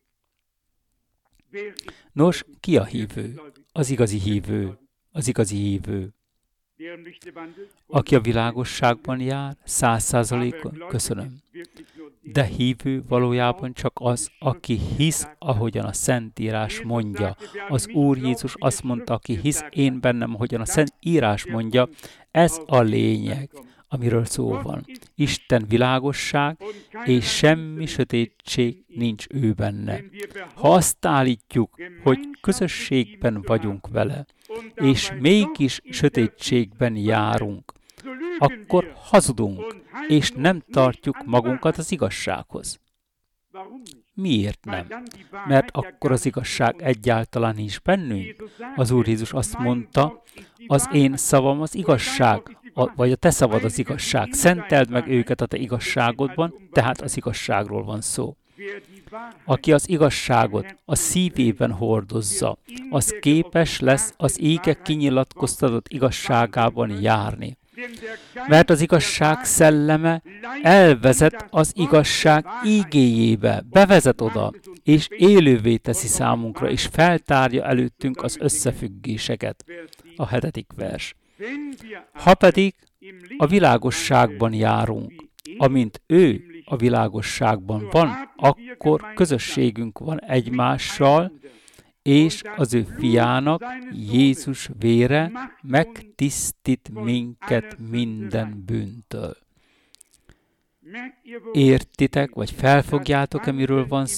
Nos, ki a hívő? Az igazi hívő. Az igazi hívő. Aki a világosságban jár, száz százalékon, köszönöm. De hívő valójában csak az, aki hisz, ahogyan a Szentírás mondja. Az Úr Jézus azt mondta, aki hisz én bennem, ahogyan a Szentírás mondja, ez a lényeg, amiről szó van. Isten világosság, és semmi sötétség nincs ő benne. Ha azt állítjuk, hogy közösségben vagyunk vele, és mégis sötétségben járunk, akkor hazudunk, és nem tartjuk magunkat az igazsághoz. Miért nem? Mert akkor az igazság egyáltalán nincs bennünk. Az Úr Jézus azt mondta, az én szavam az igazság, a, vagy a te szavad az igazság. Szenteld meg őket a te igazságodban, tehát az igazságról van szó. Aki az igazságot a szívében hordozza, az képes lesz az ége kinyilatkoztatott igazságában járni. Mert az igazság szelleme elvezet az igazság ígéjébe, bevezet oda, és élővé teszi számunkra, és feltárja előttünk az összefüggéseket. A hetedik vers. Ha pedig a világosságban járunk, amint ő a világosságban van, akkor közösségünk van egymással, és az ő fiának, Jézus vére megtisztít minket minden bűntől. Értitek, vagy felfogjátok, amiről van szó?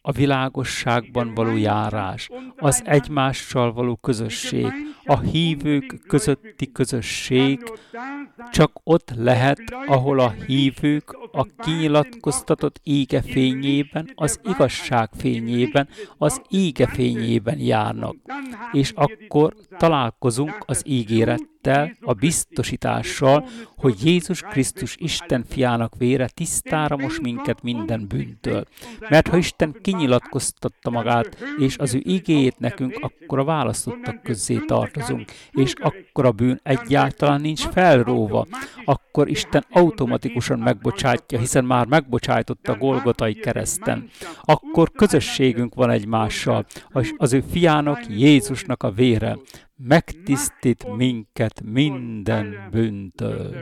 a világosságban való járás, az egymással való közösség, a hívők közötti közösség csak ott lehet, ahol a hívők a kinyilatkoztatott ége fényében, az igazság fényében, az ége fényében járnak. És akkor találkozunk az ígérettel, a biztosítással, hogy Jézus Krisztus Isten fiának vére tisztára mos minket minden bűntől. Mert ha Isten kinyilatkoztatta magát, és az ő igéjét nekünk, akkor a választottak közzé tartozunk, és akkor a bűn egyáltalán nincs felróva, akkor Isten automatikusan megbocsátja, hiszen már megbocsájtott a Golgotai kereszten. Akkor közösségünk van egymással, és az ő fiának, Jézusnak a vére megtisztít minket minden bűntől.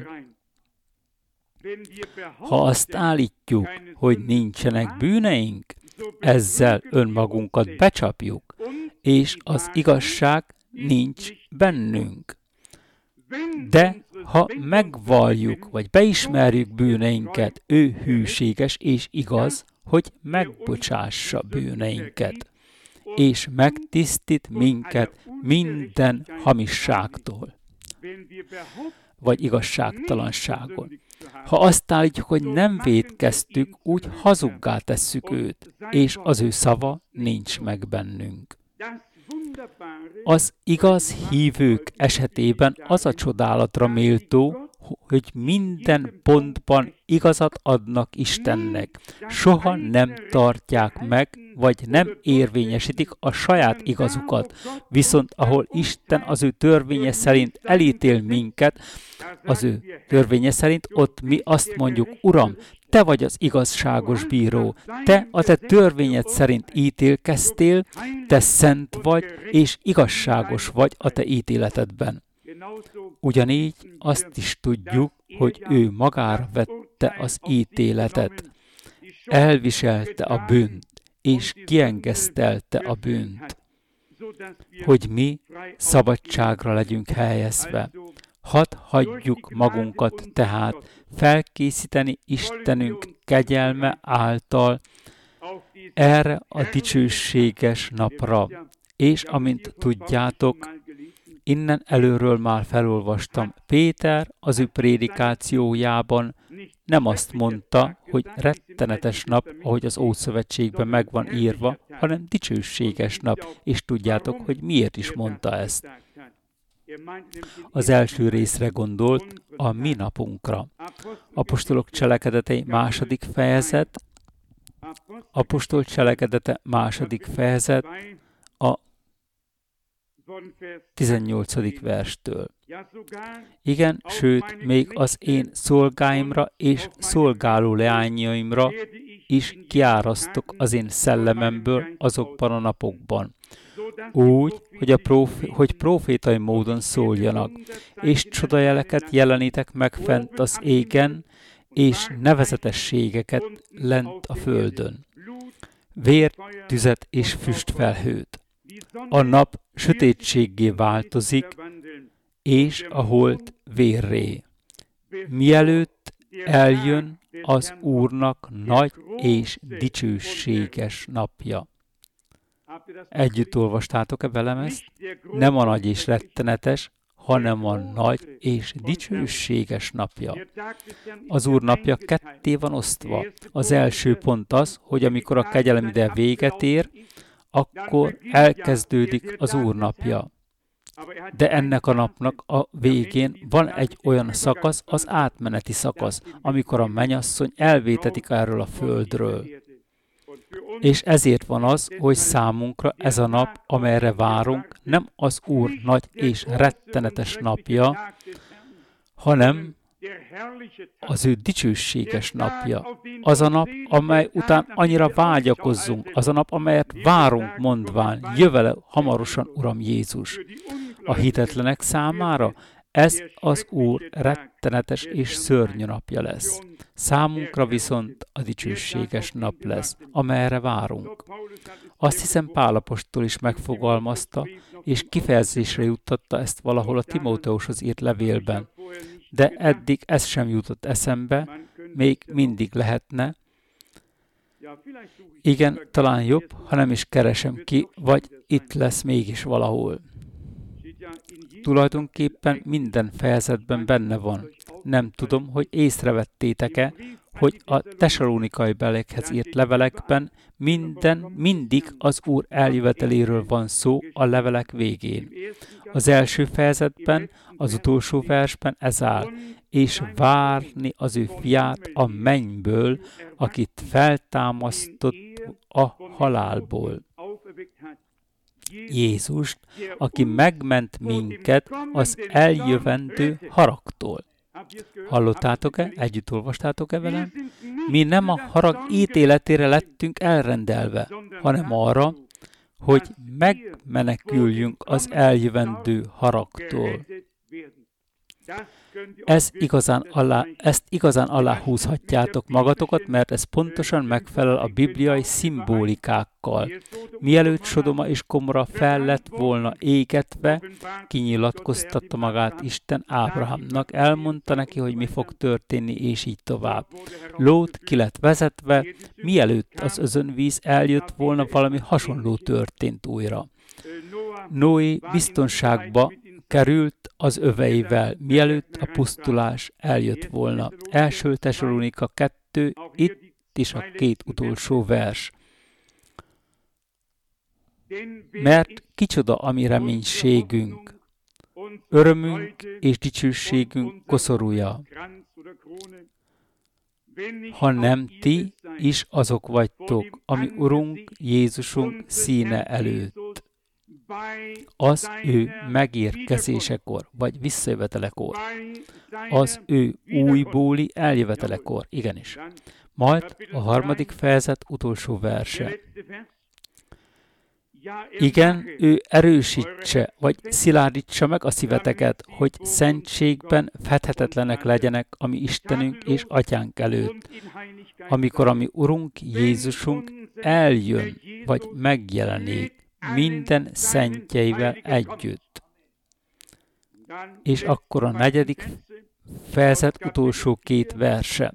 Ha azt állítjuk, hogy nincsenek bűneink, ezzel önmagunkat becsapjuk, és az igazság nincs bennünk. De ha megvalljuk, vagy beismerjük bűneinket, ő hűséges és igaz, hogy megbocsássa bűneinket, és megtisztít minket minden hamisságtól, vagy igazságtalanságon. Ha azt állítjuk, hogy nem vétkeztük, úgy hazuggá tesszük őt, és az ő szava nincs meg bennünk. Az igaz hívők esetében az a csodálatra méltó, hogy minden pontban igazat adnak Istennek. Soha nem tartják meg, vagy nem érvényesítik a saját igazukat. Viszont ahol Isten az ő törvénye szerint elítél minket, az ő törvénye szerint ott mi azt mondjuk, Uram, te vagy az igazságos bíró, te a te törvényed szerint ítélkeztél, te szent vagy, és igazságos vagy a te ítéletedben. Ugyanígy azt is tudjuk, hogy ő magára vette az ítéletet, elviselte a bűnt, és kiengesztelte a bűnt, hogy mi szabadságra legyünk helyezve. Hadd hagyjuk magunkat tehát felkészíteni Istenünk kegyelme által erre a dicsőséges napra. És amint tudjátok, innen előről már felolvastam, Péter az ő prédikációjában nem azt mondta, hogy rettenetes nap, ahogy az Ószövetségben meg van írva, hanem dicsőséges nap, és tudjátok, hogy miért is mondta ezt. Az első részre gondolt, a mi napunkra. Apostolok cselekedetei második fejezet, Apostol cselekedete második fejezet, a tizennyolcadik verstől. Igen, sőt, még az én szolgáimra és szolgáló leányaimra is kiárasztok az én szellememből azokban a napokban. Úgy, hogy, a profi, hogy profétai módon szóljanak, és csodajeleket jelenítek meg fent az égen, és nevezetességeket lent a földön. Vért, tüzet és füstfelhőt. A nap sötétséggé változik, és a hold vérré. Mielőtt eljön az Úrnak nagy és dicsőséges napja. Együtt olvastátok-e velem ezt? Nem a nagy és rettenetes, hanem a nagy és dicsőséges napja. Az Úr napja ketté van osztva. Az első pont az, hogy amikor a kegyelem ide véget ér, akkor elkezdődik az Úr napja. De ennek a napnak a végén van egy olyan szakasz, az átmeneti szakasz, amikor a mennyasszony elvétetik erről a földről. És ezért van az, hogy számunkra ez a nap, amelyre várunk, nem az Úr nagy és rettenetes napja, hanem az ő dicsőséges napja. Az a nap, amely után annyira vágyakozzunk, az a nap, amelyet várunk mondván, jövele hamarosan, Uram Jézus. A hitetlenek számára ez az Úr rettenetes és szörnyű napja lesz. Számunkra viszont a dicsőséges nap lesz, amelyre várunk. Azt hiszem Pál apostol is megfogalmazta, és kifejezésre juttatta ezt valahol a Timóteushoz írt levélben. De eddig ez sem jutott eszembe, még mindig lehetne, Igen, talán jobb, ha nem is keresem ki, vagy itt lesz mégis valahol. Tulajdonképpen minden fejezetben benne van. Nem tudom, hogy észrevettétek-e, hogy a tesalónikai belekhez írt levelekben minden, mindig az Úr eljöveteléről van szó a levelek végén. Az első fejezetben, az utolsó versben ez áll, és várni az ő fiát a mennyből, akit feltámasztott a halálból. Jézust, aki megment minket az eljövendő haragtól. Hallottátok-e? Együtt olvastátok-e velem? Mi nem a harag ítéletére lettünk elrendelve, hanem arra, hogy megmeneküljünk az eljövendő haragtól. Ez igazán alá, ezt igazán aláhúzhatjátok magatokat, mert ez pontosan megfelel a bibliai szimbolikákkal. Mielőtt Sodoma és Gomorra fel lett volna égetve, kinyilatkoztatta magát Isten Ábrahámnak, elmondta neki, hogy mi fog történni, és így tovább. Lót ki lett vezetve, mielőtt az özönvíz eljött volna, valami hasonló történt újra. Noé biztonságba került az öveivel, mielőtt a pusztulás eljött volna. Első Tesalónika kettő, itt is a két utolsó vers. Mert kicsoda a mi reménységünk, örömünk és dicsőségünk koszorúja, ha nem ti is azok vagytok, ami Urunk Jézusunk színe előtt. Az ő megérkezésekor, vagy visszajövetelekor, az ő újbóli eljövetelekor, igenis. Majd a harmadik fejezet utolsó verse. Igen, ő erősítse, vagy szilárdítsa meg a szíveteket, hogy szentségben fedhetetlenek legyenek a mi Istenünk és Atyánk előtt, amikor a mi Urunk Jézusunk eljön, vagy megjelenik, minden szentjeivel együtt. És akkor a negyedik fejezet utolsó két verse.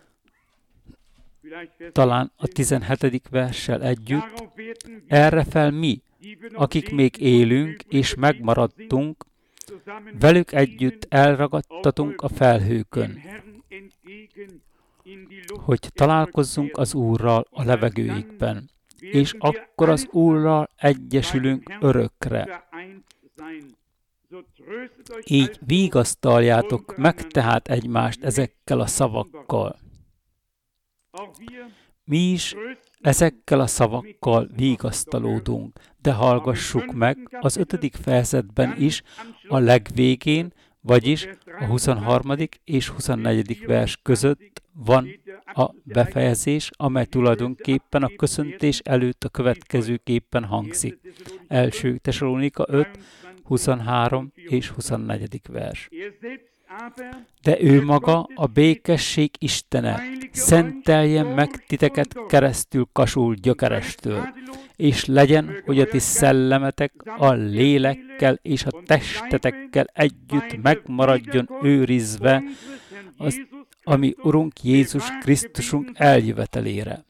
Talán a tizenhetedik verssel együtt. Errefel mi, akik még élünk és megmaradtunk, velük együtt elragadtatunk a felhőkön, hogy találkozzunk az Úrral a levegőikben, és akkor az Úrral egyesülünk örökre. Így vigasztaljátok meg tehát egymást ezekkel a szavakkal. Mi is ezekkel a szavakkal vigasztalódunk, de hallgassuk meg az ötödik fejezetben is a legvégén, vagyis a huszonharmadik és huszonnegyedik vers között van a befejezés, amely tulajdonképpen a köszöntés előtt a következőképpen hangzik. Első Tesalónika öt, huszonhárom és huszonnegyedik vers. De ő maga a békesség Istene, szenteljen meg titeket keresztül kasul gyökerestől, és legyen, hogy a ti szellemetek a lélekkel és a testetekkel együtt megmaradjon őrizve az, ami Urunk Jézus Krisztusunk eljövetelére.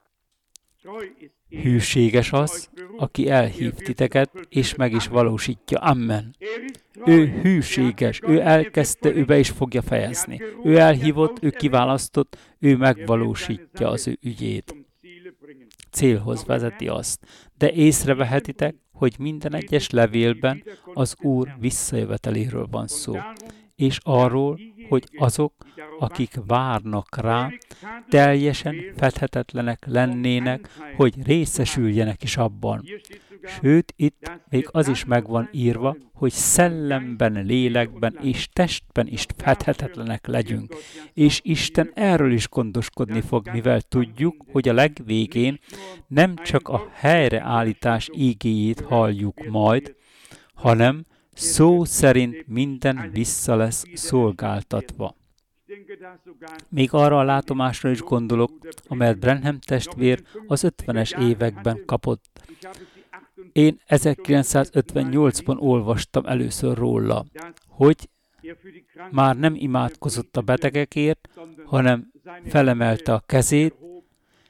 Hűséges az, aki elhív titeket, és meg is valósítja. Amen. Ő hűséges, ő elkezdte, ő be is fogja fejezni. Ő elhívott, ő kiválasztott, ő megvalósítja az ő ügyét. Célhoz vezeti azt. De észrevehetitek, hogy minden egyes levélben az Úr visszajöveteléről van szó, és arról, hogy azok, akik várnak rá, teljesen fedhetetlenek lennének, hogy részesüljenek is abban. Sőt, itt még az is meg van írva, hogy szellemben, lélekben és testben is fedhetetlenek legyünk. És Isten erről is gondoskodni fog, mivel tudjuk, hogy a legvégén nem csak a helyreállítás ígéjét halljuk majd, hanem szó szerint minden vissza lesz szolgáltatva. Még arra a látomásra is gondolok, amelyet Branham testvér az ötvenes években kapott. Én ezerkilencszázötvennyolcban olvastam először róla, hogy már nem imádkozott a betegekért, hanem felemelte a kezét,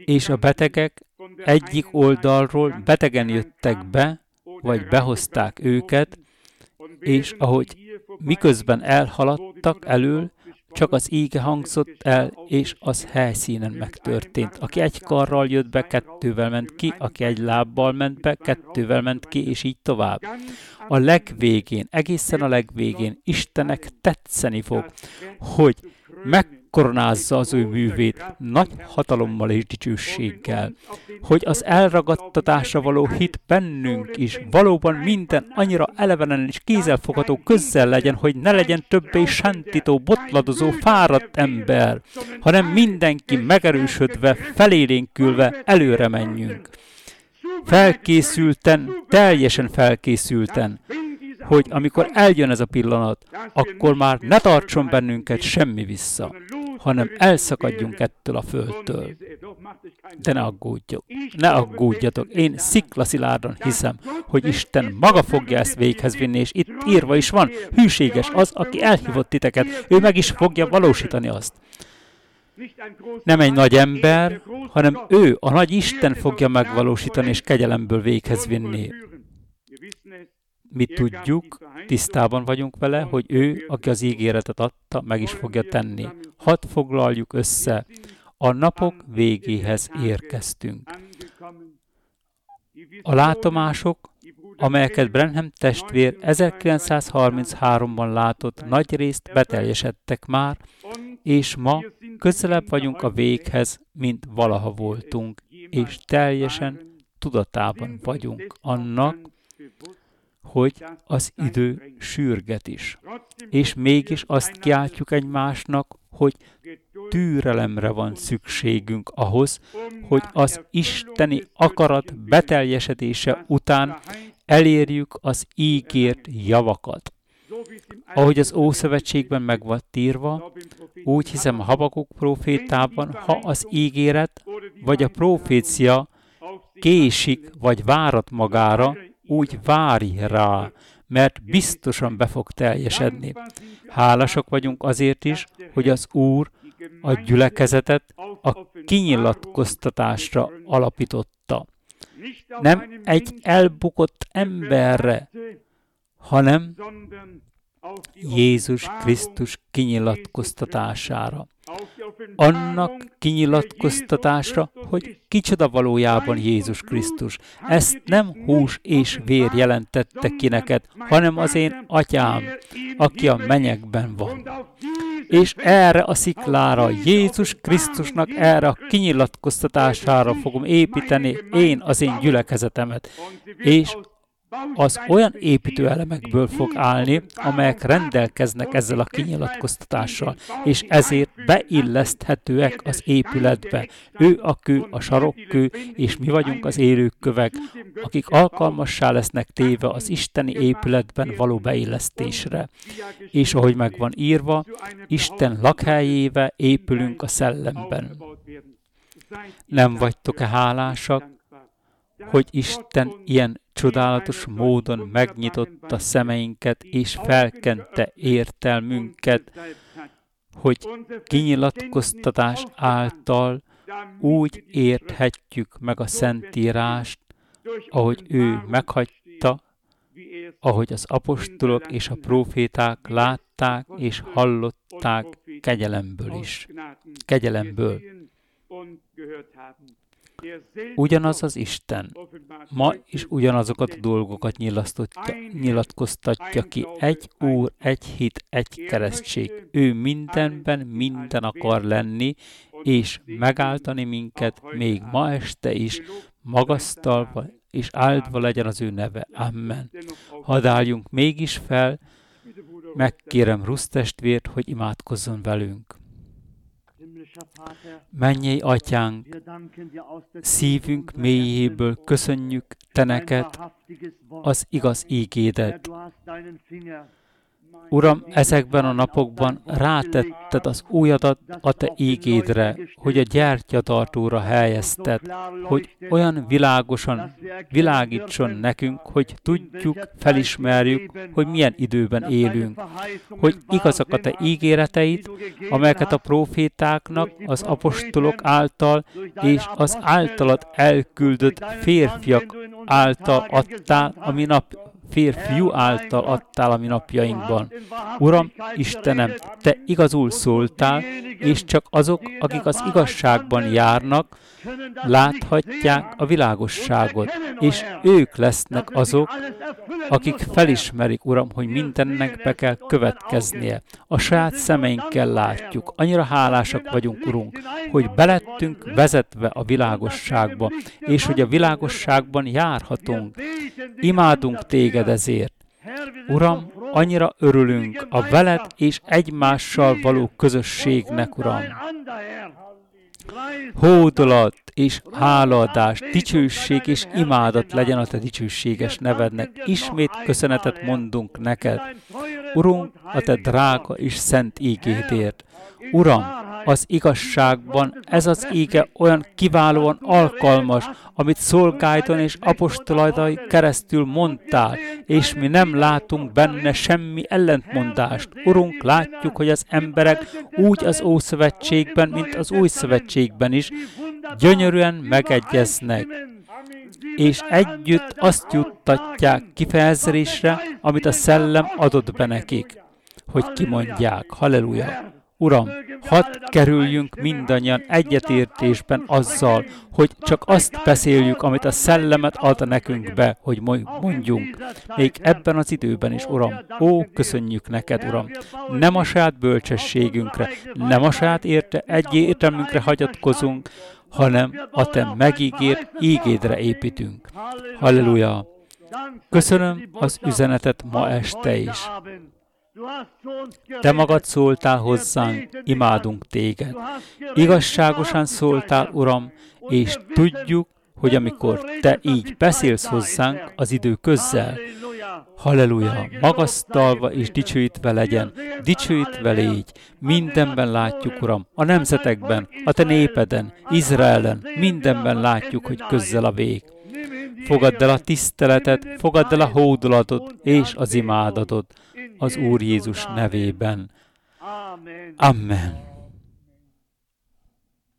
és a betegek egyik oldalról betegen jöttek be, vagy behozták őket, és ahogy miközben elhaladtak elől, csak az íge hangzott el, és az helyszínen megtörtént. Aki egy karral jött be, kettővel ment ki, aki egy lábbal ment be, kettővel ment ki, és így tovább. A legvégén, egészen a legvégén Istennek tetszeni fog, hogy megkoronázza az ő művét nagy hatalommal és dicsőséggel, hogy az elragadtatásra való hit bennünk is valóban minden annyira elevenen és kézzelfogható közzel legyen, hogy ne legyen többé sántító, botladozó, fáradt ember, hanem mindenki megerősödve, felélénkülve előre menjünk. Felkészülten, teljesen felkészülten, hogy amikor eljön ez a pillanat, akkor már ne tartson bennünket semmi vissza, hanem elszakadjunk ettől a földtől. De ne aggódjatok, ne aggódjatok. Én sziklaszilárdan hiszem, hogy Isten maga fogja ezt véghez vinni, és itt írva is van, hűséges az, aki elhívott titeket, ő meg is fogja valósítani azt. Nem egy nagy ember, hanem ő, a nagy Isten fogja megvalósítani, és kegyelemből véghez vinni. Mi tudjuk, tisztában vagyunk vele, hogy ő, aki az ígéretet adta, meg is fogja tenni. Hadd foglaljuk össze, a napok végéhez érkeztünk. A látomások, amelyeket Branham testvér ezerkilencszázharmincháromban látott, nagyrészt beteljesedtek már, és ma közelebb vagyunk a véghez, mint valaha voltunk, és teljesen tudatában vagyunk annak, hogy az idő sürget is. És mégis azt kiáltjuk egymásnak, hogy türelemre van szükségünk ahhoz, hogy az isteni akarat beteljesedése után elérjük az ígért javakat. Ahogy az Ószövetségben meg van írva, úgy hiszem a Habakuk prófétában, ha az ígéret vagy a profécia késik vagy várat magára, úgy várj rá, mert biztosan be fog teljesedni. Hálásak vagyunk azért is, hogy az Úr a gyülekezetet a kinyilatkoztatásra alapította. Nem egy elbukott emberre, hanem Jézus Krisztus kinyilatkoztatására. Annak kinyilatkoztatásra, hogy kicsoda valójában Jézus Krisztus. Ezt nem hús és vér jelentette ki neked, hanem az én atyám, aki a mennyekben van. És erre a sziklára, Jézus Krisztusnak erre a kinyilatkoztatására fogom építeni én az én gyülekezetemet. És az olyan építőelemekből fog állni, amelyek rendelkeznek ezzel a kinyilatkoztatással, és ezért beilleszthetőek az épületbe. Ő a kő, a sarokkő, és mi vagyunk az élőkövek, akik alkalmassá lesznek téve az isteni épületben való beillesztésre. És ahogy meg van írva, Isten lakhelyébe épülünk a szellemben. Nem vagytok-e hálásak, hogy Isten ilyen csodálatos módon megnyitotta szemeinket, és felkente értelmünket, hogy kinyilatkoztatás által úgy érthetjük meg a Szentírást, ahogy ő meghagyta, ahogy az apostolok és a próféták látták és hallották kegyelemből is. Kegyelemből. Ugyanaz az Isten ma is ugyanazokat a dolgokat nyilatkoztatja ki. Egy Úr, egy hit, egy keresztség. Ő mindenben minden akar lenni, és megálltani minket még ma este is, magasztalva és áldva legyen az ő neve. Amen. Hadd álljunk mégis fel, megkérem Rusz testvért, hogy imádkozzon velünk. Mennyei Atyánk, szívünk mélyéből köszönjük Te neked az igaz ígédet. Uram, ezekben a napokban rátetted az ujjadat a Te ígédre, hogy a gyertyatartóra helyezted, hogy olyan világosan világítson nekünk, hogy tudjuk, felismerjük, hogy milyen időben élünk, hogy igazak a Te ígéreteid, amelyeket a prófétáknak, az apostolok által és az általad elküldött férfiak által adtál, ami nap férfiú által adtál a mi napjainkban. Uram, Istenem, Te igazul szóltál, és csak azok, akik az igazságban járnak, láthatják a világosságot, és ők lesznek azok, akik felismerik, Uram, hogy mindennek be kell következnie. A saját szemeinkkel látjuk. Annyira hálásak vagyunk, Urunk, hogy belettünk vezetve a világosságba, és hogy a világosságban járhatunk. Imádunk Téged ezért. Uram, annyira örülünk a veled és egymással való közösségnek, Uram. Hódolat és hálaadás, dicsőség és imádat legyen a Te dicsőséges nevednek. Ismét köszönetet mondunk neked. Urunk, a Te drága és szent ígédért. Uram, az igazságban ez az íge olyan kiválóan alkalmas, amit szolgáidon és apostolaidai keresztül mondtál, és mi nem látunk benne semmi ellentmondást. Urunk, látjuk, hogy az emberek úgy az Ószövetségben, mint az Új Szövetségben is gyönyörűen megegyeznek, és együtt azt juttatják kifejezésre, amit a Szellem adott be nekik, hogy kimondják. Halleluja! Uram, hadd kerüljünk mindannyian egyetértésben azzal, hogy csak azt beszéljük, amit a Szellemet ad nekünk be, hogy mondjunk. Még ebben az időben is, Uram, ó, köszönjük neked, Uram. Nem a saját bölcsességünkre, nem a saját érte, egy értelmünkre hagyatkozunk, hanem a Te megígért ígédre építünk. Halleluja! Köszönöm az üzenetet ma este is. Te magad szóltál hozzánk, imádunk Téged. Igazságosan szóltál, Uram, és tudjuk, hogy amikor Te így beszélsz hozzánk, az idő közzel. Halleluja! Magasztalva és dicsőítve legyen, dicsőítve légy. Mindenben látjuk, Uram, a nemzetekben, a Te népeden, Izraelen, mindenben látjuk, hogy közzel a vég. Fogadd el a tiszteletet, fogadd el a hódolatot és az imádatot az Úr Jézus nevében. Amen.